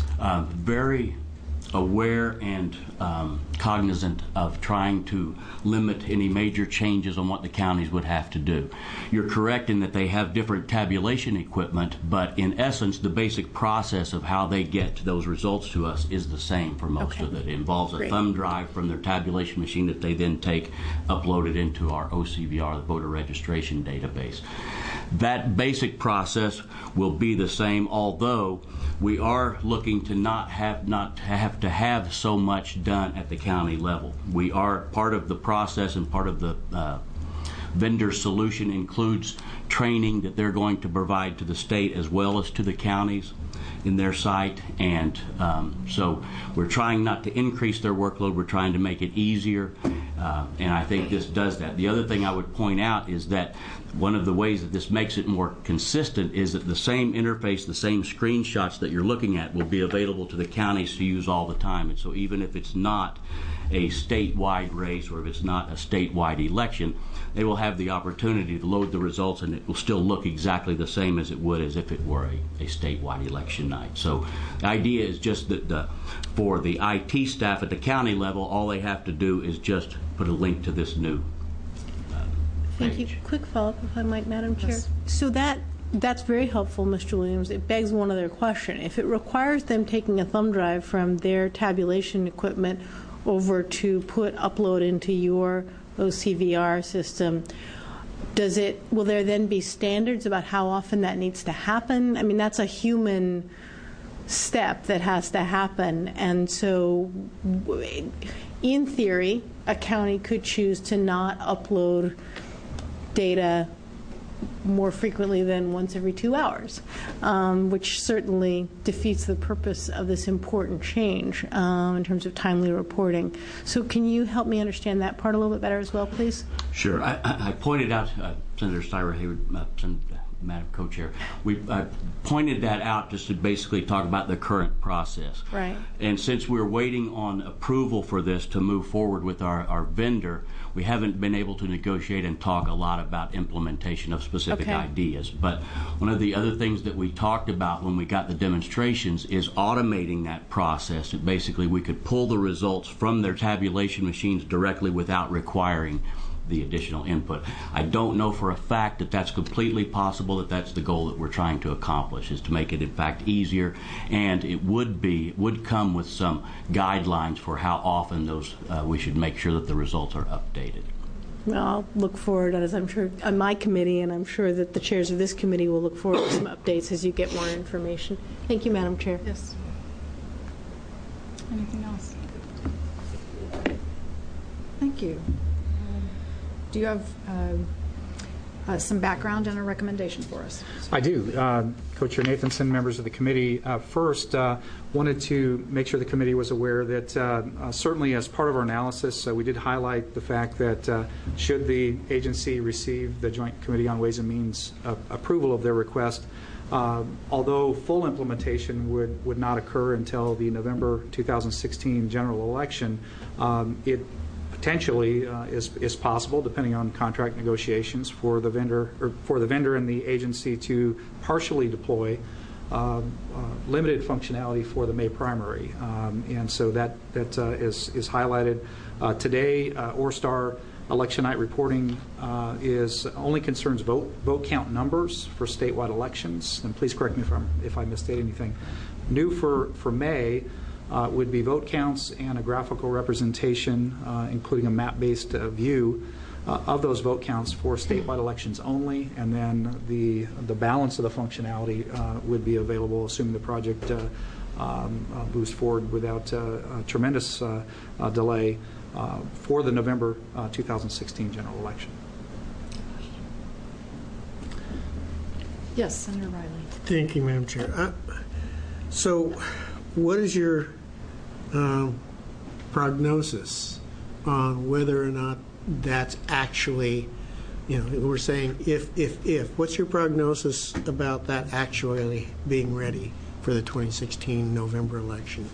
very aware and cognizant of trying to limit any major changes on what the counties would have to do. You're correct in that they have different tabulation equipment, but in essence, the basic process of how they get those results to us is the same for most of it. It involves a thumb drive from their tabulation machine that they then take, upload it into our OCVR, the voter registration database. That basic process will be the same, although we are looking to not have to have so much done at the county level. We are part of the process, and part of the vendor solution includes training that they're going to provide to the state as well as to the counties in their site, and so we're trying not to increase their workload. We're trying to make it easier, and I think this does that. The other thing I would point out is that one of the ways that this makes it more consistent is that the same interface, the same screenshots that you're looking at will be available to the counties to use all the time. And so even if it's not a statewide race or if it's not a statewide election, they will have the opportunity to load the results, and it will still look exactly the same as it would as if it were a statewide election night. So the idea is just that for the IT staff at the county level, all they have to do is just put a link to this new Thank you. Quick follow-up, if I might, Madam Chair. So that's very helpful, Mr. Williams. It begs one other question. If it requires them taking a thumb drive from their tabulation equipment over to upload into your OCVR system, will there then be standards about how often that needs to happen? I mean, that's a human step that has to happen, and so in theory, a county could choose to not upload data more frequently than once every 2 hours, which certainly defeats the purpose of this important change in terms of timely reporting. So can you help me understand that part a little bit better as well, please? Sure. I pointed out, Senator Steiner Hayward, Madam Co-Chair, we pointed that out just to basically talk about the current process. Right. And since we're waiting on approval for this to move forward with our vendor, we haven't been able to negotiate and talk a lot about implementation of specific ideas. But one of the other things that we talked about when we got the demonstrations is automating that process. That basically we could pull the results from their tabulation machines directly without requiring the additional input. I don't know for a fact that that's completely possible, that that's the goal that we're trying to accomplish, is to make it in fact easier, and it would come with some guidelines for how often those we should make sure that the results are updated. Well, I'll look forward, as I'm sure on my committee, and I'm sure that the chairs of this committee will look forward to some updates as you get more information. Thank you, Madam Chair. Yes. Anything else? Thank you. Do you have some background and a recommendation for us? I do. Co-Chair Nathanson, members of the committee, first wanted to make sure the committee was aware that certainly as part of our analysis, we did highlight the fact that should the agency receive the Joint Committee on Ways and Means approval of their request, although full implementation would not occur until the November 2016 general election, it potentially is possible, depending on contract negotiations, for the vendor and the agency to partially deploy limited functionality for the May primary, and so that is highlighted today. ORSTAR election night reporting is only concerns vote count numbers for statewide elections, and please correct me if I misstate anything. New for May would be vote counts and a graphical representation, including a map-based view of those vote counts for statewide elections only, and then the balance of the functionality would be available, assuming the project moves forward without tremendous delay for the November 2016 general election. Yes, Senator Riley. Thank you, Madam Chair. So what is your prognosis on whether or not that's actually, we're saying if, what's your prognosis about that actually being ready for the 2016 November election?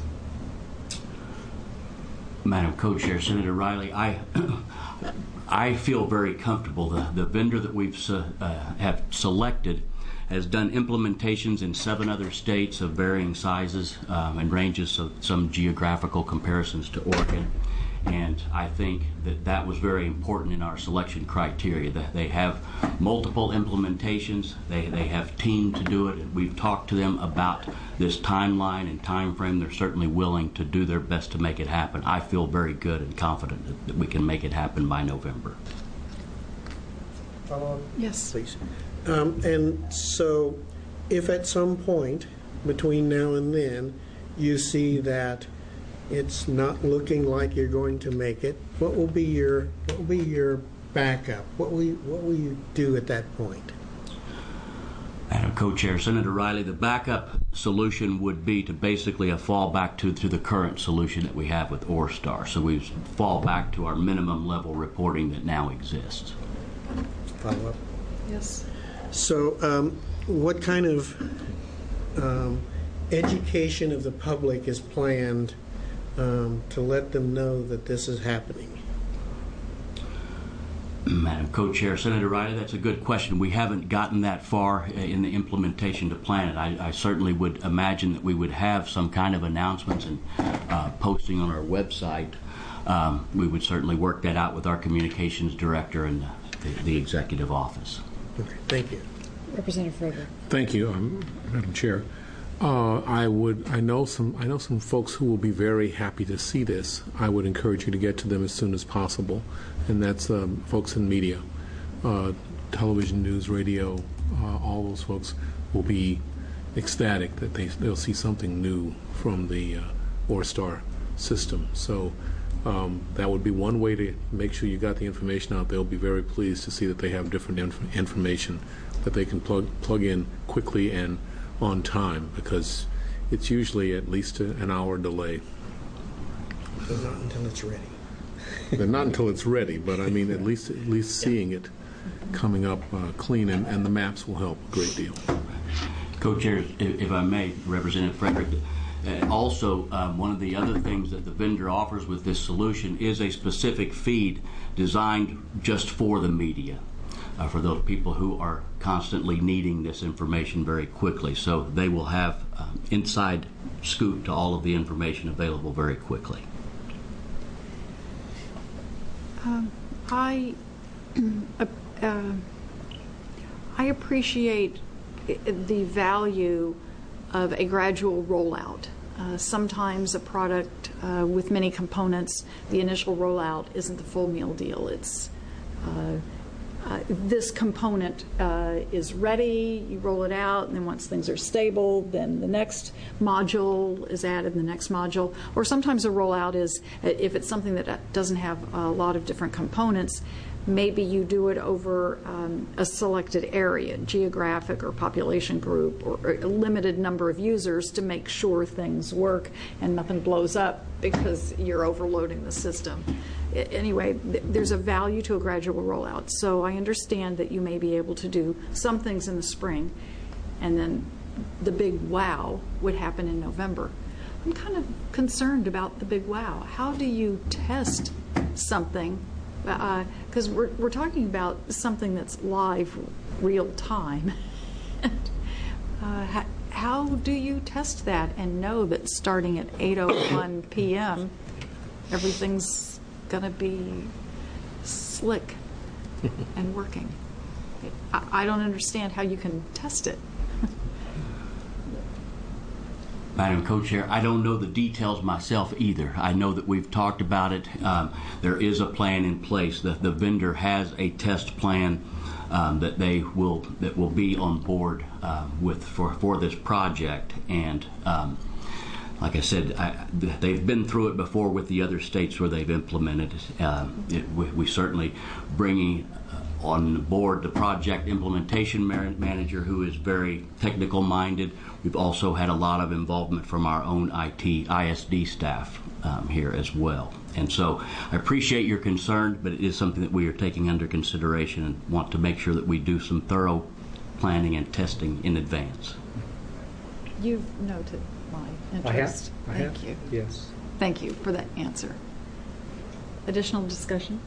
Madam Co-Chair, Senator Riley, I feel very comfortable. The vendor that we've have selected has done implementations in 7 other states of varying sizes and ranges of some geographical comparisons to Oregon. And I think that was very important in our selection criteria. That they have multiple implementations, they have team to do it, and we've talked to them about this timeline and time frame. They're certainly willing to do their best to make it happen. I feel very good and confident that we can make it happen by November. Follow-up? Yes. Please. And so if at some point between now and then you see that it's not looking like you're going to make it, what will be your backup? What will you do at that point? Madam Co-Chair, Senator Riley, the backup solution would be to basically fall back to the current solution that we have with ORSTAR. So we fall back to our minimum level reporting that now exists. Follow up? Yes. So what kind of education of the public is planned to let them know that this is happening? Madam Co-Chair, Senator Riley, that's a good question. We haven't gotten that far in the implementation to plan it. I certainly would imagine that we would have some kind of announcements and posting on our website. We would certainly work that out with our communications director and the executive office. Okay, thank you. Representative Froger. Thank you, Madam Chair. I know some folks who will be very happy to see this. I would encourage you to get to them as soon as possible, and that's folks in media, television, news, radio. All those folks will be ecstatic that they'll see something new from the ORSTAR system. So that would be one way to make sure you got the information out. They'll be very pleased to see that they have different information that they can plug in quickly and on time, because it's usually at least an hour delay. So not until it's ready. Not until it's ready, but I mean at least seeing it coming up clean, and the maps will help a great deal. Co-Chair, if I may, Representative Frederick, also one of the other things that the vendor offers with this solution is a specific feed designed just for the media. For those people who are constantly needing this information very quickly. So they will have inside scoop to all of the information available very quickly. I appreciate the value of a gradual rollout. Sometimes a product with many components, the initial rollout isn't the full meal deal. It's this component is ready, you roll it out, and then once things are stable, then the next module is added, the next module. Or sometimes a rollout is, if it's something that doesn't have a lot of different components, maybe you do it over a selected area, geographic or population group, or a limited number of users to make sure things work and nothing blows up because you're overloading the system. Anyway, there's a value to a gradual rollout. So I understand that you may be able to do some things in the spring, and then the big wow would happen in November. I'm kind of concerned about the big wow. How do you test something? Because we're talking about something that's live, real time. How do you test that and know that starting at 8:01 p.m. everything's going to be slick and working? I don't understand how you can test it. Madam Co-Chair, I don't know the details myself either. I know that we've talked about it. There is a plan in place. The vendor has a test plan that will be on board for this project. And like I said, they've been through it before with the other states where they've implemented it. We certainly bringing on board the project implementation manager, who is very technical minded. We've also had a lot of involvement from our own ISD staff here as well. And so I appreciate your concern, but it is something that we are taking under consideration and want to make sure that we do some thorough planning and testing in advance. You've noted my interest. I have. Thank you. Yes. Thank you for that answer. Additional discussion?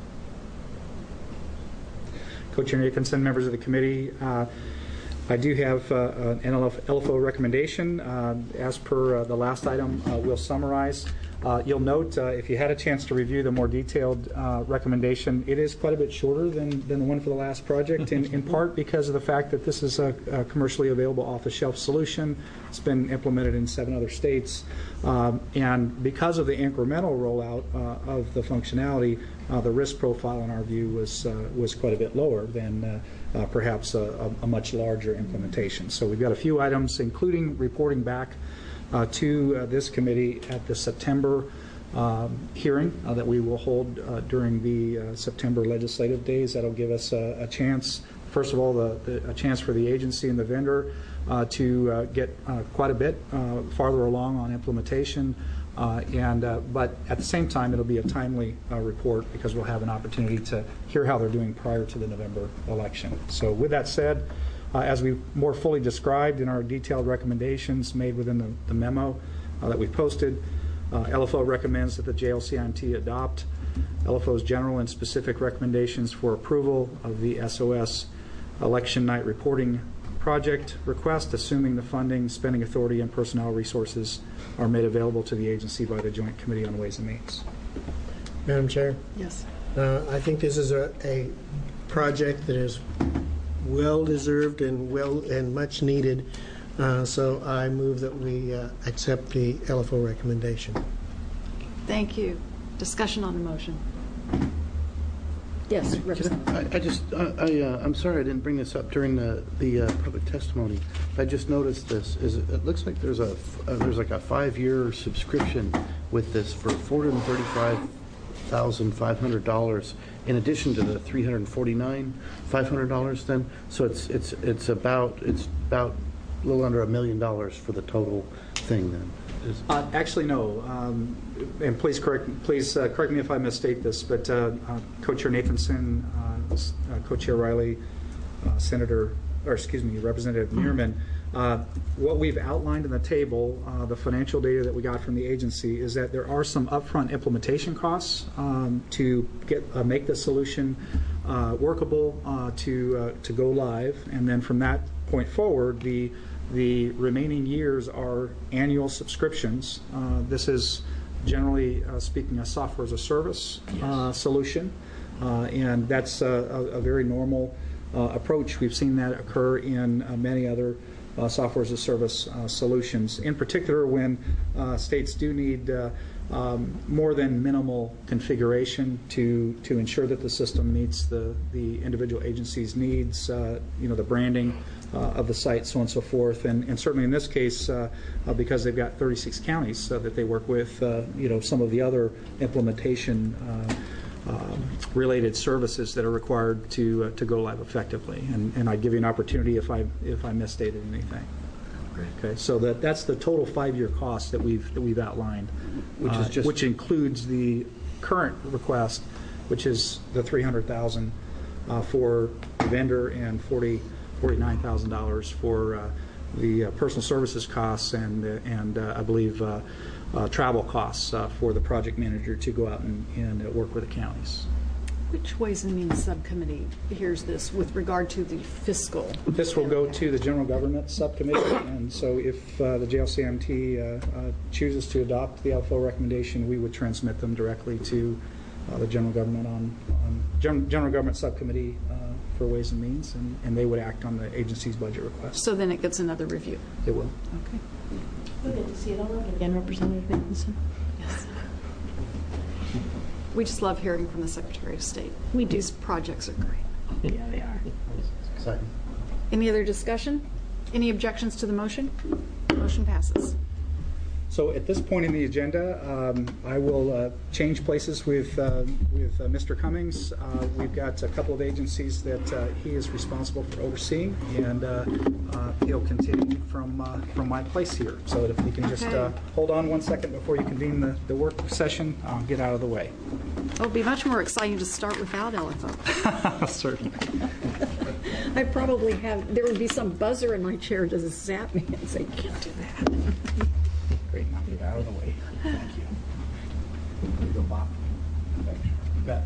Co-Chair Nathanson, members of the committee, I do have an LFO recommendation. As per the last item, we'll summarize. You'll note, if you had a chance to review the more detailed recommendation, it is quite a bit shorter than the one for the last project, in part because of the fact that this is a commercially available off-the-shelf solution. It's been implemented in 7 other states. And because of the incremental rollout of the functionality, the risk profile, in our view, was quite a bit lower than perhaps a much larger implementation. So we've got a few items, including reporting back to this committee at the September hearing that we will hold during the September legislative days. That'll give us a chance, first of all, a chance for the agency and the vendor to get quite a bit farther along on implementation. But at the same time, it'll be a timely report because we'll have an opportunity to hear how they're doing prior to the November election. So with that said, as we more fully described in our detailed recommendations made within the memo that we posted, LFO recommends that the JLCIMT adopt LFO's general and specific recommendations for approval of the SOS election night reporting project request, assuming the funding, spending authority, and personnel resources are made available to the agency by the Joint Committee on Ways and Means. Madam Chair? Yes. I think this is a project that is well-deserved and much needed, so I move that we accept the LFO recommendation. Thank you. Discussion on the motion. Yes, Representative. I'm sorry I didn't bring this up during the public testimony. I just noticed this. It looks like there's like a 5-year subscription with this for $435,500 in addition to the $349,500 then. So it's about a little under $1 million for the total thing then. Actually, no. And please correct me if I misstate this, but Co-Chair Nathanson, Co-Chair Riley, Representative Mearman, what we've outlined in the table, the financial data that we got from the agency, is that there are some upfront implementation costs to make the solution workable to go live, and then from that point forward, the remaining years are annual subscriptions. This is generally speaking a software as a service solution. And that's a very normal approach. We've seen that occur in many other software as a service solutions, in particular when states do need more than minimal configuration to ensure that the system meets the individual agency's needs, the branding of the site, so on and so forth. And certainly in this case, because they've got 36 counties that they work with, some of the other implementation related services that are required to go live effectively. And I'd give you an opportunity if I misstated anything. Okay, so that's the total 5-year cost that we've outlined, which includes the current request, which is the $300,000 for the vendor and $49,000 for the personal services costs and I believe travel costs for the project manager to go out and work with the counties. Which Ways and Means Subcommittee hears this with regard to the fiscal? This will go to the General Government Subcommittee, and so if the JLCMT chooses to adopt the LFO recommendation, we would transmit them directly to the General Government General Government Subcommittee for Ways and Means, and they would act on the agency's budget request. So then it gets another review. It will. Okay. We'll get to see it all over again, Representative Nathanson. Yes. We just love hearing from the Secretary of State. These projects are great. Yeah, they are. Exciting. Any other discussion? Any objections to the motion? Motion passes. So at this point in the agenda, I will change places with Mr. Cummings. We've got a couple of agencies that he is responsible for overseeing, and he'll continue from my place here. So if we can just hold on 1 second before you convene the work session, I'll get out of the way. It'll be much more exciting to start without LFO. Certainly. I probably there would be some buzzer in my chair to zap me and say, can't do that. Great, now get out of the way. Thank you. There you go, Bob. You bet.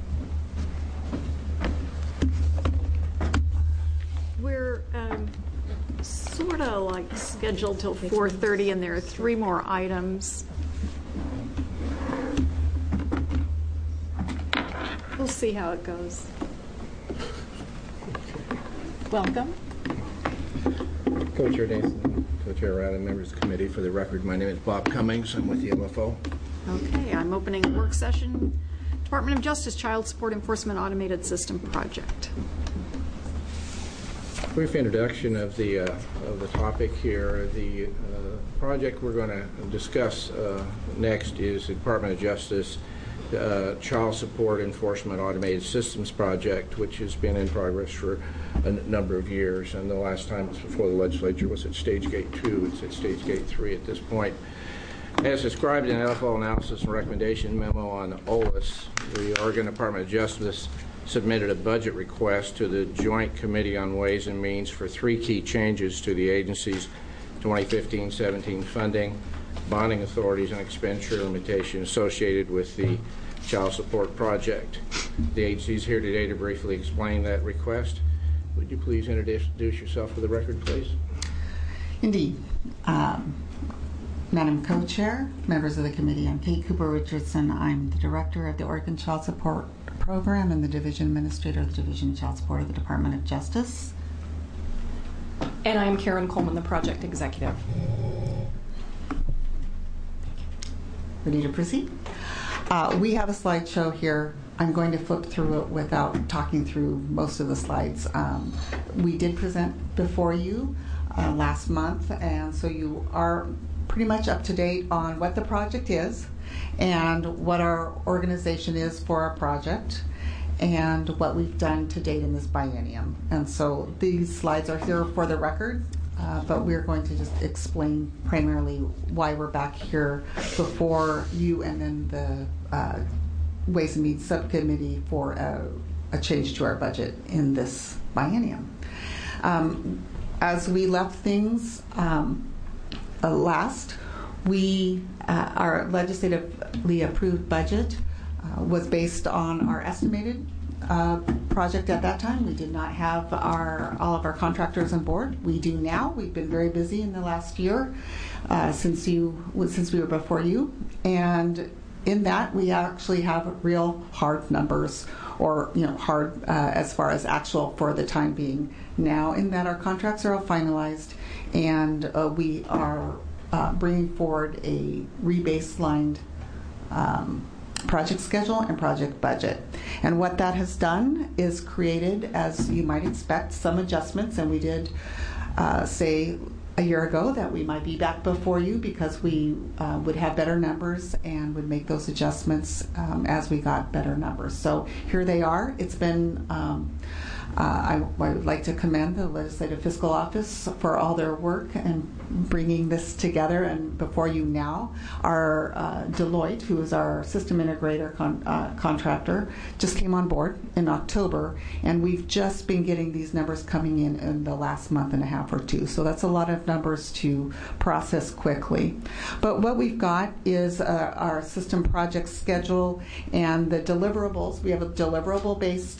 We're sort of like scheduled till 4:30, and there are 3 more items. We'll see how it goes. Welcome. Co-Chair Nathan, Co-Chair Riley, members of the committee. For the record, my name is Bob Cummings. I'm with the LFO. Okay, I'm opening a work session. Department of Justice Child Support Enforcement Automated System Project. Brief introduction of the topic here. The project we're going to discuss next is the Department of Justice Child Support Enforcement Automated Systems Project, which has been in progress for a number of years, and the last time it was before the legislature was at Stage Gate 2. It's at Stage Gate 3 at this point. As described in LFO Analysis and Recommendation Memo on OLAS, the Oregon Department of Justice submitted a budget request to the Joint Committee on Ways and Means for 3 key changes to the agency's 2015-17 funding, bonding authorities, and expenditure limitations associated with the child support project. The agency is here today to briefly explain that request. Would you please introduce yourself for the record, please? Indeed. Madam Co-Chair, members of the committee, I'm Kate Cooper Richardson. I'm the Director of the Oregon Child Support Program and the Division Administrator of the Division of Child Support of the Department of Justice. And I'm Karen Coleman, the Project Executive. Ready to proceed? We have a slideshow here. I'm going to flip through it without talking through most of the slides. We did present before you last month, and so you are pretty much up to date on what the project is and what our organization is for our project and what we've done to date in this biennium. And so these slides are here for the record, but we're going to just explain primarily why we're back here before you and then the Ways and Means Subcommittee for a change to our budget in this biennium. As we left things last, our legislatively approved budget was based on our estimated project at that time. We did not have all of our contractors on board. We do now. We've been very busy in the last year since we were before you, and in that we actually have real hard numbers, or hard as far as actual for the time being now, in that our contracts are all finalized, and we are bringing forward a rebaselined project schedule and project budget. And what that has done is created, as you might expect, some adjustments, and we did say a year ago that we might be back before you because we would have better numbers and would make those adjustments as we got better numbers. So here they are. It's been, I would like to commend the Legislative Fiscal Office for all their work and bringing this together. And before you now, our Deloitte, who is our system integrator contractor, just came on board in October, and we've just been getting these numbers coming in the last month and a half or two. So that's a lot of numbers to process quickly. But what we've got is our system project schedule and the deliverables. We have a deliverable-based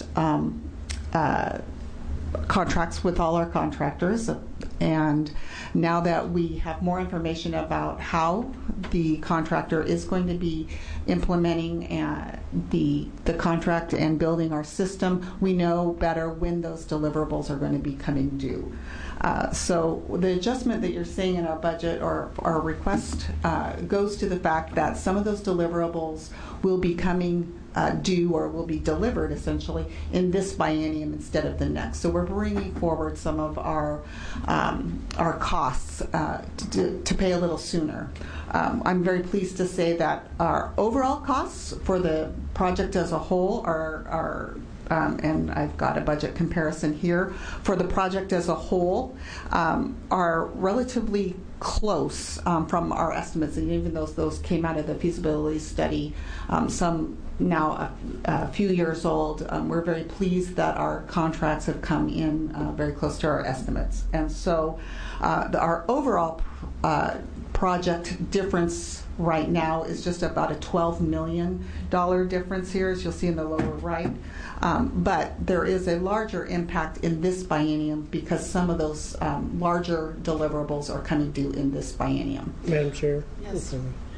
contracts with all our contractors, and now that we have more information about how the contractor is going to be implementing the contract and building our system, we know better when those deliverables are going to be coming due. So the adjustment that you're seeing in our budget or our request goes to the fact that some of those deliverables will be coming due or will be delivered essentially in this biennium instead of the next. So we're bringing forward some of our costs to pay a little sooner. I'm very pleased to say that our overall costs for the project as a whole are and I've got a budget comparison here, for the project as a whole are relatively close from our estimates, and even though those came out of the feasibility study, some now a few years old, we're very pleased that our contracts have come in very close to our estimates. And so our overall project difference right now is just about a $12 million difference here, as you'll see in the lower right. But there is a larger impact in this biennium because some of those larger deliverables are coming due in this biennium. Madam Chair? Yes.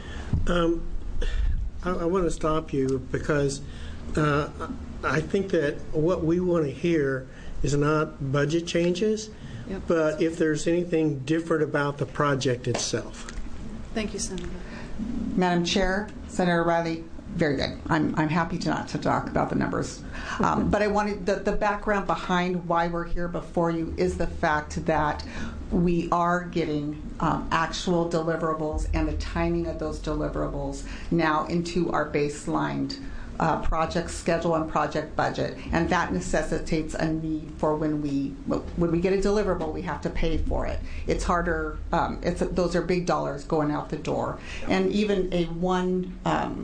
I want to stop you because I think that what we want to hear is not budget changes, but if there's anything different about the project itself. Thank you, Senator. Madam Chair, Senator Riley, very good. I'm happy to talk about the numbers. But I wanted the background behind why we're here before you is the fact that we are getting actual deliverables and the timing of those deliverables now into our baselined project schedule and project budget, and that necessitates a need for when we get a deliverable, we have to pay for it. It's harder. Those are big dollars going out the door, and even a one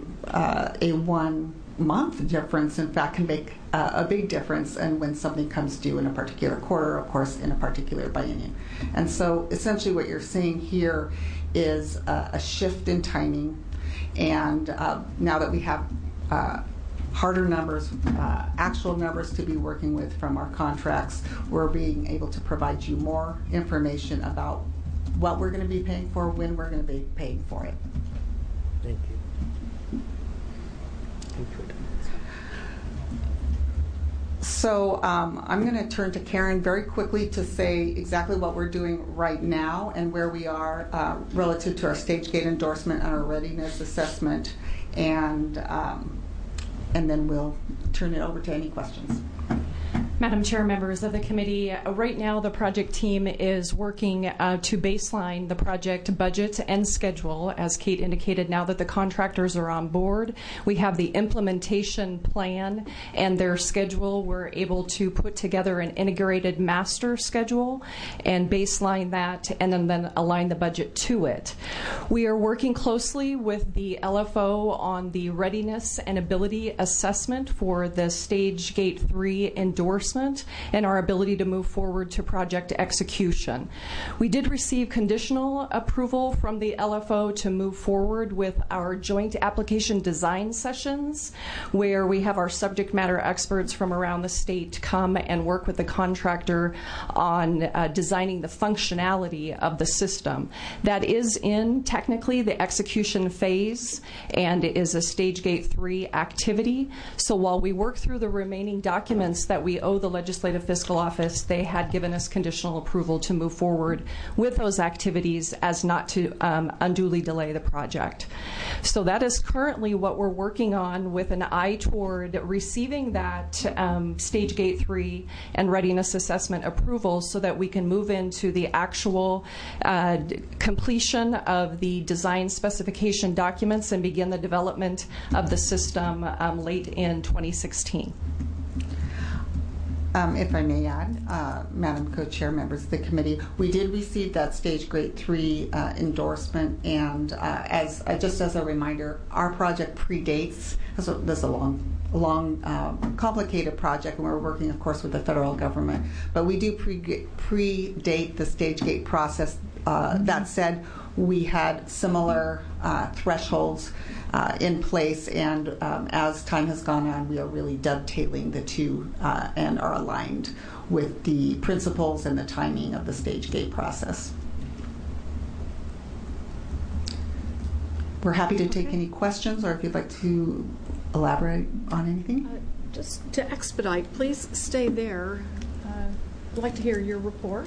month difference, in fact, can make a big difference. And when something comes due in a particular quarter, of course, in a particular biennium, and so essentially what you're seeing here is a shift in timing, and now that we have harder numbers, actual numbers to be working with from our contracts, we're being able to provide you more information about what we're going to be paying for, when we're going to be paying for it. Thank you. So I'm going to turn to Karen very quickly to say exactly what we're doing right now and where we are relative to our stage gate endorsement and our readiness assessment, and then we'll turn it over to any questions. Madam Chair, members of the committee, right now the project team is working to baseline the project budget and schedule. As Kate indicated, now that the contractors are on board, we have the implementation plan and their schedule. We're able to put together an integrated master schedule and baseline that, and then align the budget to it. We are working closely with the LFO on the readiness and ability assessment for the Stage Gate 3 endorsement reimbursement and our ability to move forward to project execution. We did receive conditional approval from the LFO to move forward with our joint application design sessions, where we have our subject matter experts from around the state come and work with the contractor on designing the functionality of the system. That is in technically the execution phase and is a Stage Gate 3 activity. So while we work through the remaining documents that we owe the Legislative Fiscal Office, they had given us conditional approval to move forward with those activities as not to unduly delay the project. So that is currently what we're working on, with an eye toward receiving that Stage Gate 3 and readiness assessment approval so that we can move into the actual completion of the design specification documents and begin the development of the system late in 2016. If I may add, Madam Co-Chair, members of the committee, we did receive that Stage Gate 3 endorsement, and just as a reminder, our project predates. This is a long, complicated project, and we're working, of course, with the federal government. But we do predate the Stage Gate process. That said, we had similar thresholds in place, and as time has gone on, we are really dovetailing the two and are aligned with the principles and the timing of the Stage Gate process. We're happy to take any questions, or if you'd like to elaborate on anything. Just to expedite, please stay there. I'd like to hear your report.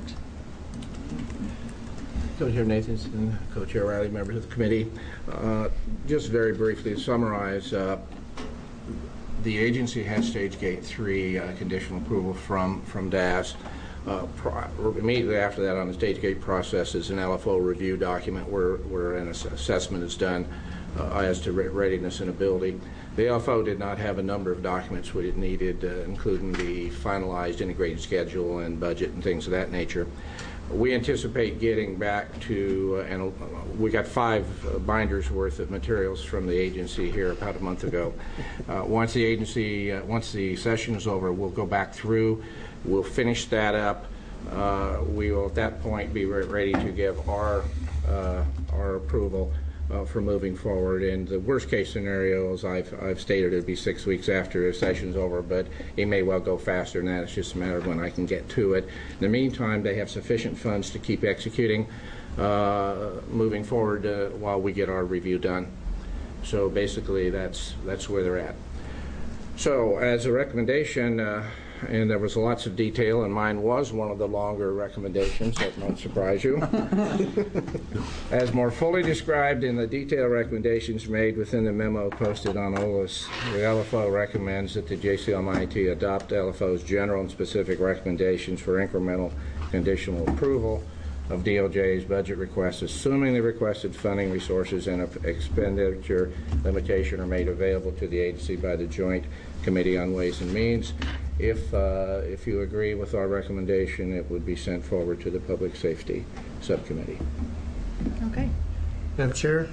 Co-Chair Nathanson, Co-Chair Riley, members of the committee. Just very briefly to summarize, the agency has Stage Gate 3 conditional approval from DAS. Immediately after that, on the Stage Gate process, is an LFO review document where an assessment is done as to readiness and ability. The LFO did not have a number of documents what it needed, including the finalized integrated schedule and budget and things of that nature. We anticipate getting back to, and we got 5 binders worth of materials from the agency here about a month ago. Once the session is over, we'll go back through, we'll finish that up. We will at that point be ready to give our approval for moving forward. And the worst case scenario, as I've stated, it'd be 6 weeks after the session's over, but it may well go faster than that. It's just a matter of when I can get to it. In the meantime, they have sufficient funds to keep executing, moving forward while we get our review done. So basically, that's where they're at. So as a recommendation, and there was lots of detail, and mine was one of the longer recommendations. That might surprise you. As more fully described in the detailed recommendations made within the memo posted on OLS, the LFO recommends that the JCLMIT adopt LFO's general and specific recommendations for incremental conditional approval of DOJ's budget requests, assuming the requested funding resources and expenditure limitation are made available to the agency by the Joint Committee on Ways and Means. If you agree with our recommendation, it would be sent forward to the Public Safety Subcommittee. Okay. Madam Chair,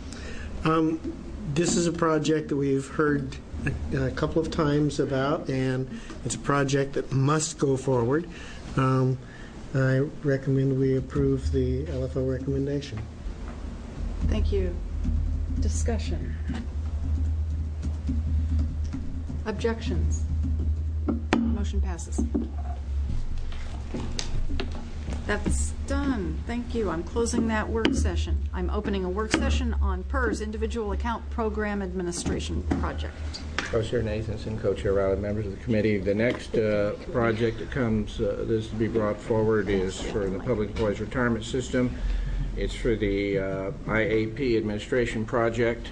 this is a project that we've heard a couple of times about, and it's a project that must go forward. I recommend we approve the LFO recommendation. Thank you. Discussion. Objections? Motion passes. That's done. Thank you. I'm closing that work session. I'm opening a work session on PERS, Individual Account Program Administration Project. Co-Chair Nathanson, Co-Chair Riley, members of the committee. The next project that comes that is to be brought forward is for the Public Employees Retirement System. It's for the IAP Administration Project.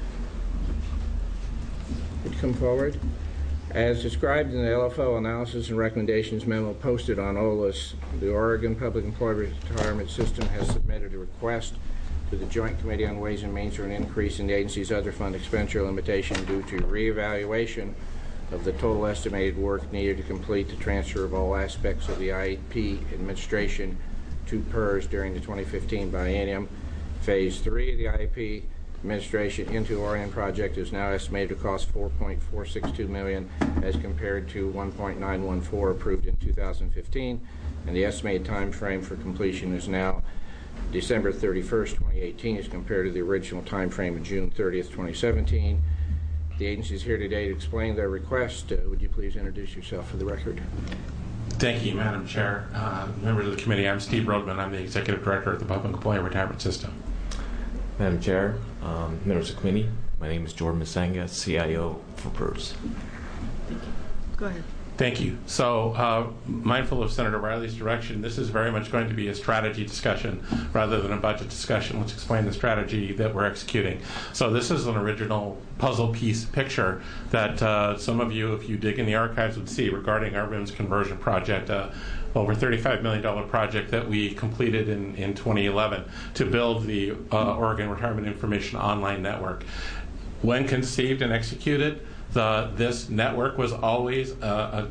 Would you come forward? As described in the LFO analysis and recommendations memo posted on OLS, the Oregon Public Employee Retirement System has submitted a request to the Joint Committee on Ways and Means for an increase in the agency's other fund expenditure limitation due to reevaluation of the total estimated work needed to complete the transfer of all aspects of the IEP administration to PERS during the 2015 biennium. Phase 3 of the IEP administration into Orion project is now estimated to cost $4.462 million as compared to $1.914 approved in 2015, and the estimated time frame for completion is now December 31st, 2018 as compared to the original time frame of June 30th, 2017. The agency is here today to explain their request. Would you please introduce yourself for the record? Thank you, Madam Chair. Members of the committee, I'm Steve Rodman. I'm the Executive Director of the Public Employee Retirement System. Madam Chair, members of the committee, my name is Jordan Masanga, CIO for PERS. Go ahead. Thank you. So, mindful of Senator Riley's direction, this is very much going to be a strategy discussion rather than a budget discussion. Let's explain the strategy that we're executing. So this is an original puzzle piece picture that some of you, if you dig in the archives, would see regarding our RIMS conversion project, over $35 million project that we completed in 2011 to build the Oregon Retirement Information Online Network. When conceived and executed, this network was always a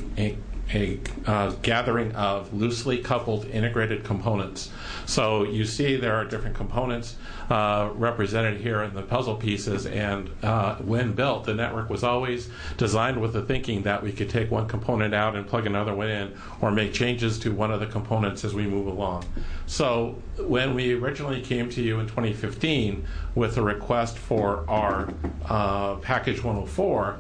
gathering of loosely coupled integrated components. So you see there are different components represented here in the puzzle pieces, and when built, the network was always designed with the thinking that we could take one component out and plug another one in, or make changes to one of the components as we move along. So when we originally came to you in 2015 with a request for our Package 104,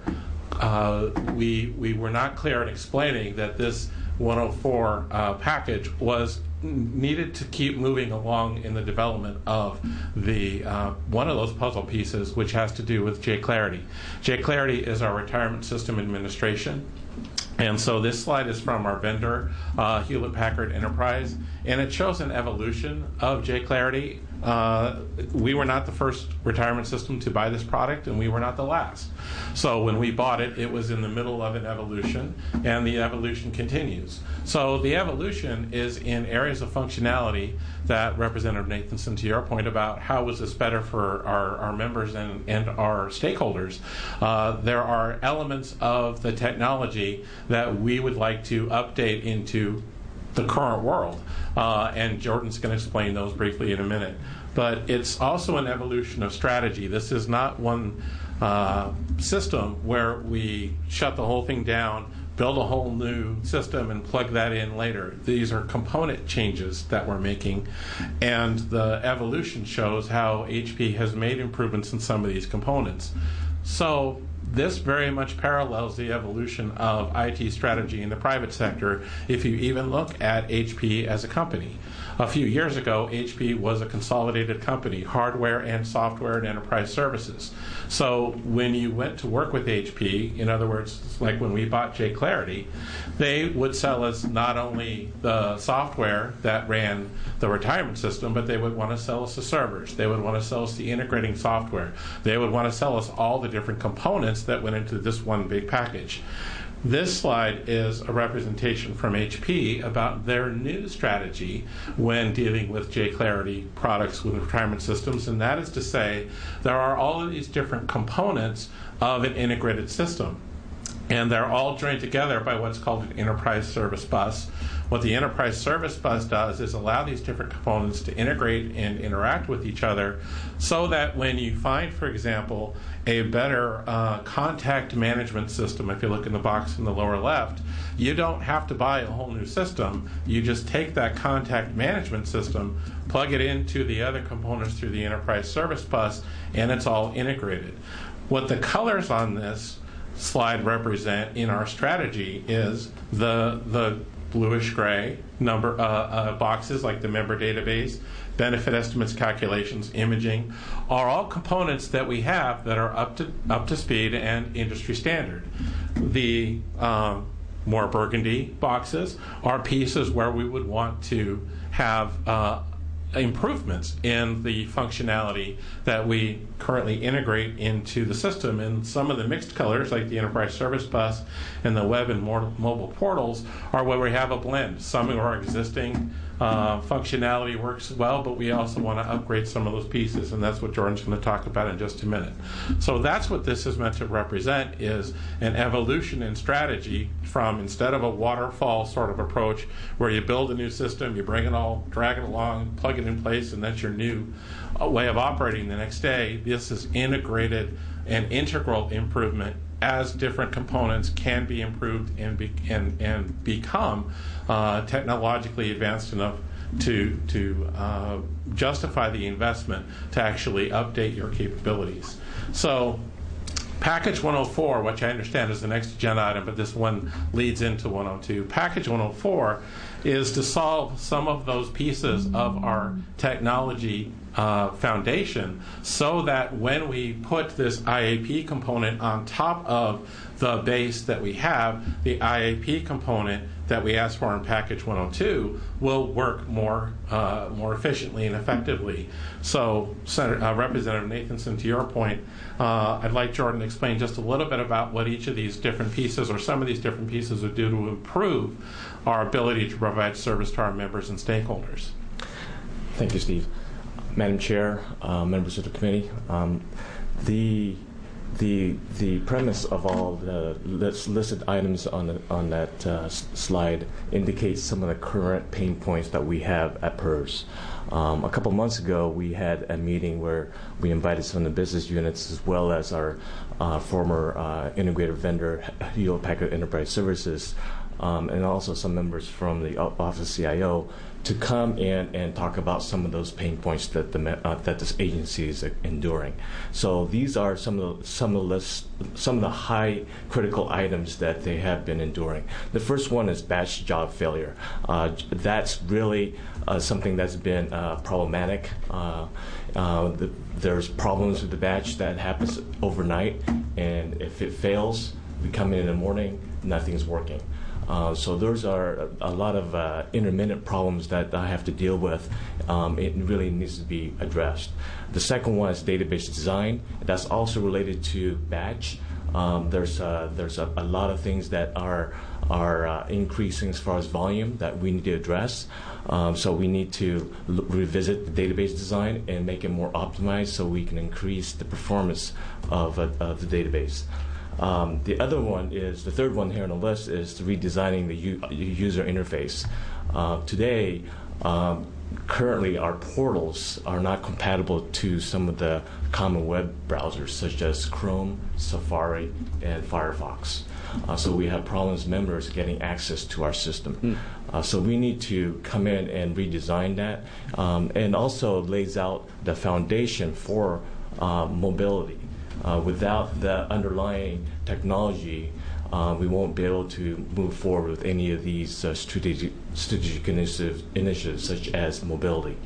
we were not clear in explaining that this 104 package was needed to keep moving along in the development of the one of those puzzle pieces, which has to do with J-Clarity. J-Clarity is our retirement system administration. And so this slide is from our vendor, Hewlett-Packard Enterprise, and it shows an evolution of J-Clarity. We were not the first retirement system to buy this product, and we were not the last. So when we bought it, it was in the middle of an evolution, and the evolution continues. So the evolution is in areas of functionality that Representative Nathanson, to your point about how was this better for our members and our stakeholders, there are elements of the technology that we would like to update into the current world, and Jordan's going to explain those briefly in a minute. But it's also an evolution of strategy. This is not one system where we shut the whole thing down, build a whole new system, and plug that in later. These are component changes that we're making, and the evolution shows how HP has made improvements in some of these components. So this very much parallels the evolution of IT strategy in the private sector if you even look at HP as a company. A few years ago, HP was a consolidated company, hardware and software and enterprise services. So when you went to work with HP, in other words, like when we bought J-Clarity, they would sell us not only the software that ran the retirement system, but they would want to sell us the servers. They would want to sell us the integrating software. They would want to sell us all the different components that went into this one big package. This slide is a representation from HP about their new strategy when dealing with J-Clarity products with retirement systems, and that is to say there are all of these different components of an integrated system, and they're all joined together by what's called an enterprise service bus. What the enterprise service bus does is allow these different components to integrate and interact with each other so that when you find, for example, a better contact management system, if you look in the box in the lower left, you don't have to buy a whole new system. You just take that contact management system, plug it into the other components through the enterprise service bus, and it's all integrated. What the colors on this slide represent in our strategy is the bluish gray number boxes like the member database, benefit estimates, calculations, imaging, are all components that we have that are up to speed and industry standard. The more burgundy boxes are pieces where we would want to have improvements in the functionality that we currently integrate into the system. And some of the mixed colors, like the enterprise service bus and the web and mobile portals, are where we have a blend. Some of our existing functionality works well, but we also want to upgrade some of those pieces, and that's what Jordan's going to talk about in just a minute. So that's what this is meant to represent, is an evolution in strategy from, instead of a waterfall sort of approach where you build a new system, you bring it all, drag it along, plug it in place, and that's your new way of operating the next day. This is integrated and integral improvement as different components can be improved and become technologically advanced enough to justify the investment to actually update your capabilities. So Package 104, which I understand is the next agenda item, but this one leads into 102. Package 104 is to solve some of those pieces of our technology foundation, so that when we put this IAP component on top of the base that we have, the IAP component that we asked for in Package 102 will work more efficiently and effectively. So, Representative Nathanson, to your point, I'd like Jordan to explain just a little bit about what each of these different pieces, or some of these different pieces, would do to improve our ability to provide service to our members and stakeholders. Thank you, Steve. Madam Chair, members of the committee, the premise of all the listed items on that slide indicates some of the current pain points that we have at PERS. A couple months ago, we had a meeting where we invited some of the business units, as well as our former integrator vendor, Hewlett Packard Enterprise Services, and also some members from the Office of CIO, to come in and talk about some of those pain points that that this agency is enduring. So these are some of the high critical items that they have been enduring. The first one is batch job failure. That's really something that's been problematic. There's problems with the batch that happens overnight, and if it fails, we come in the morning, nothing's working. So those are a lot of intermittent problems that I have to deal with. It really needs to be addressed. The second one is database design. That's also related to batch. There's a lot of things that are increasing as far as volume that we need to address. So we need to revisit the database design and make it more optimized so we can increase the performance of the database. The other one is, the third one here on the list, is redesigning the user interface. Today, currently our portals are not compatible to some of the common web browsers such as Chrome, Safari, and Firefox. So we have problems members getting access to our system. So we need to come in and redesign that, and also lays out the foundation for mobility. Without the underlying technology, we won't be able to move forward with any of these strategic initiatives such as mobility.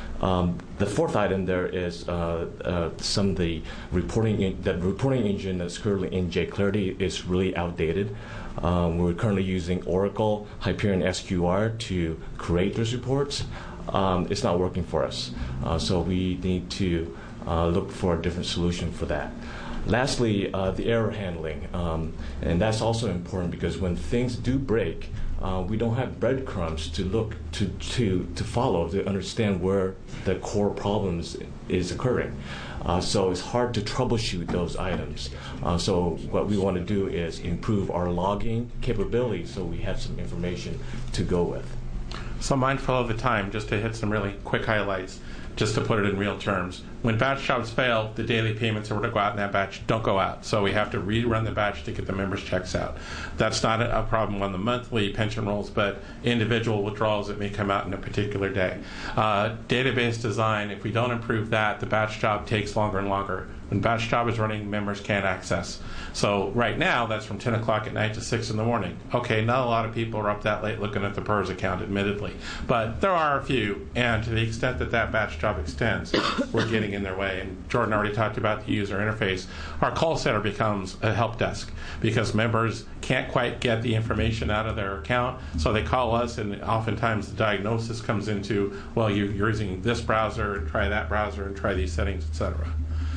The fourth item there is some of the reporting engine that's currently in jClarity is really outdated. We're currently using Oracle Hyperion SQR to create those reports. It's not working for us, so we need to look for a different solution for that. Lastly, the error handling, and that's also important because when things do break, we don't have breadcrumbs to look to follow to understand where the core problems is occurring. So it's hard to troubleshoot those items. So what we want to do is improve our logging capability so we have some information to go with. So mindful of the time, just to hit some really quick highlights, just to put it in real terms. When batch jobs fail, the daily payments that were to go out in that batch don't go out. So we have to rerun the batch to get the members' checks out. That's not a problem on the monthly pension rolls, but individual withdrawals that may come out in a particular day. Database design, if we don't improve that, the batch job takes longer and longer. When batch job is running, members can't access. So right now, that's from 10 o'clock at night to 6 in the morning. Okay, not a lot of people are up that late looking at the PERS account, admittedly. But there are a few, and to the extent that that batch job extends, we're getting in their way. And Jordan already talked about the user interface. Our call center becomes a help desk because members can't quite get the information out of their account, so they call us, and oftentimes the diagnosis comes into, well, you're using this browser, and try that browser, and try these settings, etc.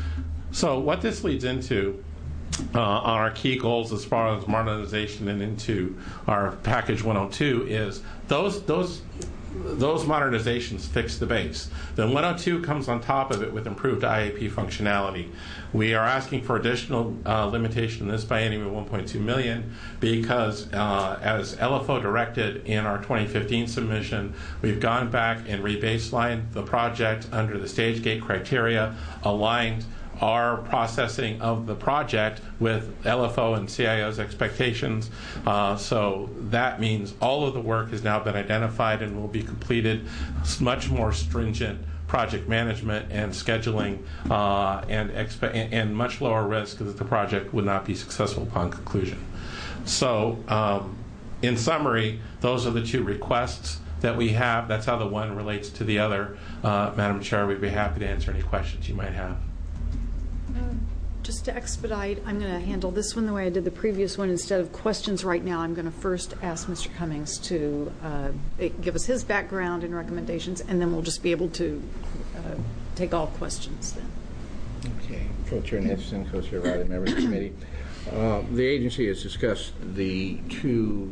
So what this leads into on our key goals as far as modernization and into our package 102 is those those modernizations fix the base. Then 102 comes on top of it with improved IAP functionality. We are asking for additional limitation in this biennium of $1.2 million because, as LFO directed in our 2015 submission, we've gone back and rebaselined the project under the stage gate criteria, aligned our processing of the project with LFO and CIO's expectations. So that means all of the work has now been identified and will be completed. Much more stringent project management and scheduling and much lower risk that the project would not be successful upon conclusion. So in summary, those are the two requests that we have. That's how the one relates to the other. Madam Chair, we'd be happy to answer any questions you might have. Just to expedite, I'm going to handle this one the way I did the previous one. Instead of questions right now, I'm going to first ask Mr. Cummings to give us his background and recommendations, and then we'll just be able to take all questions then. Okay. Co-Chair Nathan, Co-Chair Riley, members of the committee. The agency has discussed the two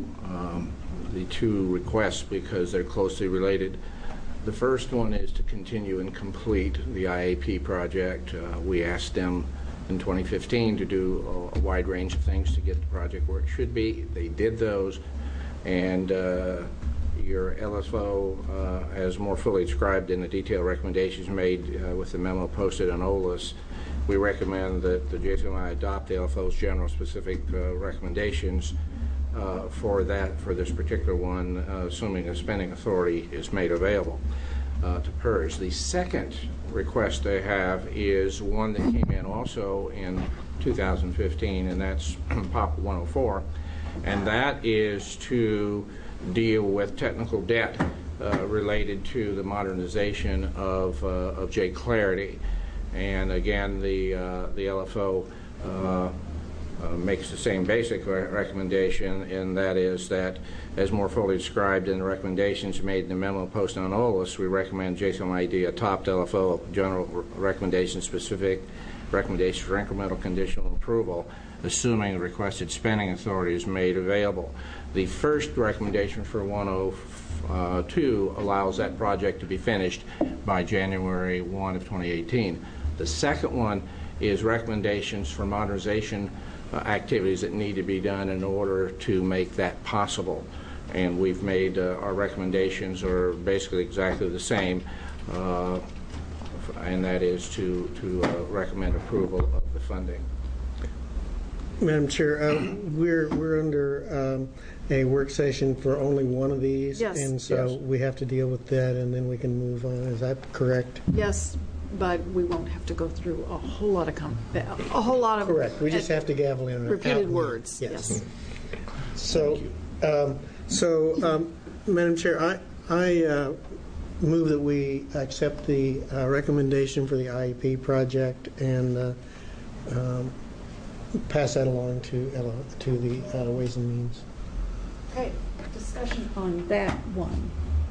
requests because they're closely related. The first one is to continue and complete the IAP project. We asked them in 2015 to do a wide range of things to get the project where it should be. They did those, and your LFO, as more fully described in the detailed recommendations made with the memo posted on OLAS, we recommend that the JCMI adopt the LFO's general specific recommendations for this particular one, assuming a spending authority is made available to PERS. The second request they have is one that came in also in 2015, and that's POP 104, and that is to deal with technical debt related to the modernization of J Clarity. And again, the LFO makes the same basic recommendation, and that is that, as more fully described in the recommendations made in the memo posted on OLAS, we recommend JSOMID adopt LFO general recommendation specific recommendations for incremental conditional approval, assuming the requested spending authority is made available. The first recommendation for 102 allows that project to be finished by January 1 of 2018. The second one is recommendations for modernization activities that need to be done in order to make that possible. And we've made our recommendations are basically exactly the same, and that is to recommend approval of the funding. Madam Chair, we're under a work session for only one of these, yes. And so yes. We have to deal with that, and then we can move on. Is that correct? Yes, but we won't have to go through a whole lot of correct. We just have to gavel in repeated words. Yes. So, Madam Chair, I move that we accept the recommendation for the IEP project and pass that along to the Ways and Means. Okay, discussion on that one.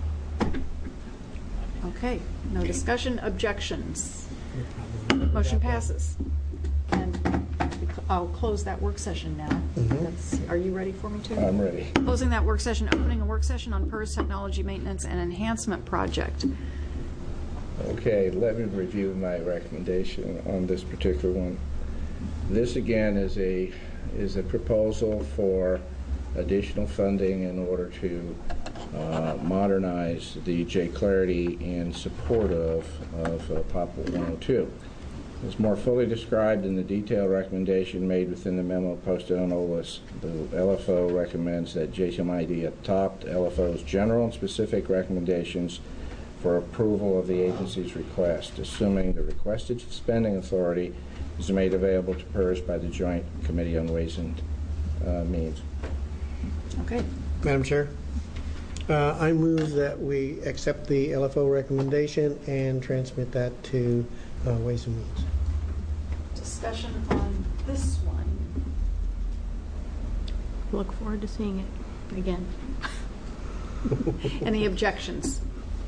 Okay, no discussion, objections. Motion passes. And I'll close that work session now. Mm-hmm. Are you ready for me to? I'm ready. Closing that work session, opening a work session on PERS Technology Maintenance and Enhancement Project. Okay, let me review my recommendation on this particular one. This again is a proposal for additional funding in order to modernize the J Clarity in support of POP 102. It's more fully described in the detailed recommendation made within the memo posted on OLAS. The LFO recommends that JSOMID adopt LFO's general and specific recommendations for approval of the agency's request, assuming the requested spending authority is made available to PERS by the Joint Committee on Ways and Means. Okay. Madam Chair, I move that we accept the LFO recommendation and transmit that to Ways and Means. Discussion on this one. Look forward to seeing it again. Any objections?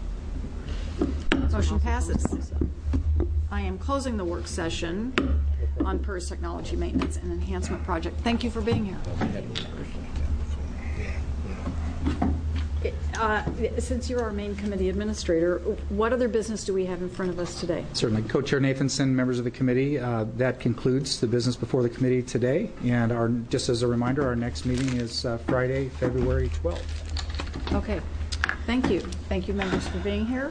Motion passes. I am closing the work session on PERS Technology Maintenance and Enhancement Project. Thank you for being here. Since you're our main committee administrator, what other business do we have in front of us today? Certainly. Co-Chair Nathanson, members of the committee, that concludes the business before the committee today. And just as a reminder, our next meeting is Friday, February 12th. Okay. Thank you. Thank you, members, for being here.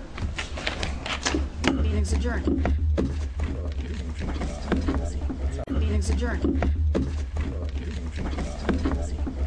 Meeting's adjourned. Meeting's adjourned.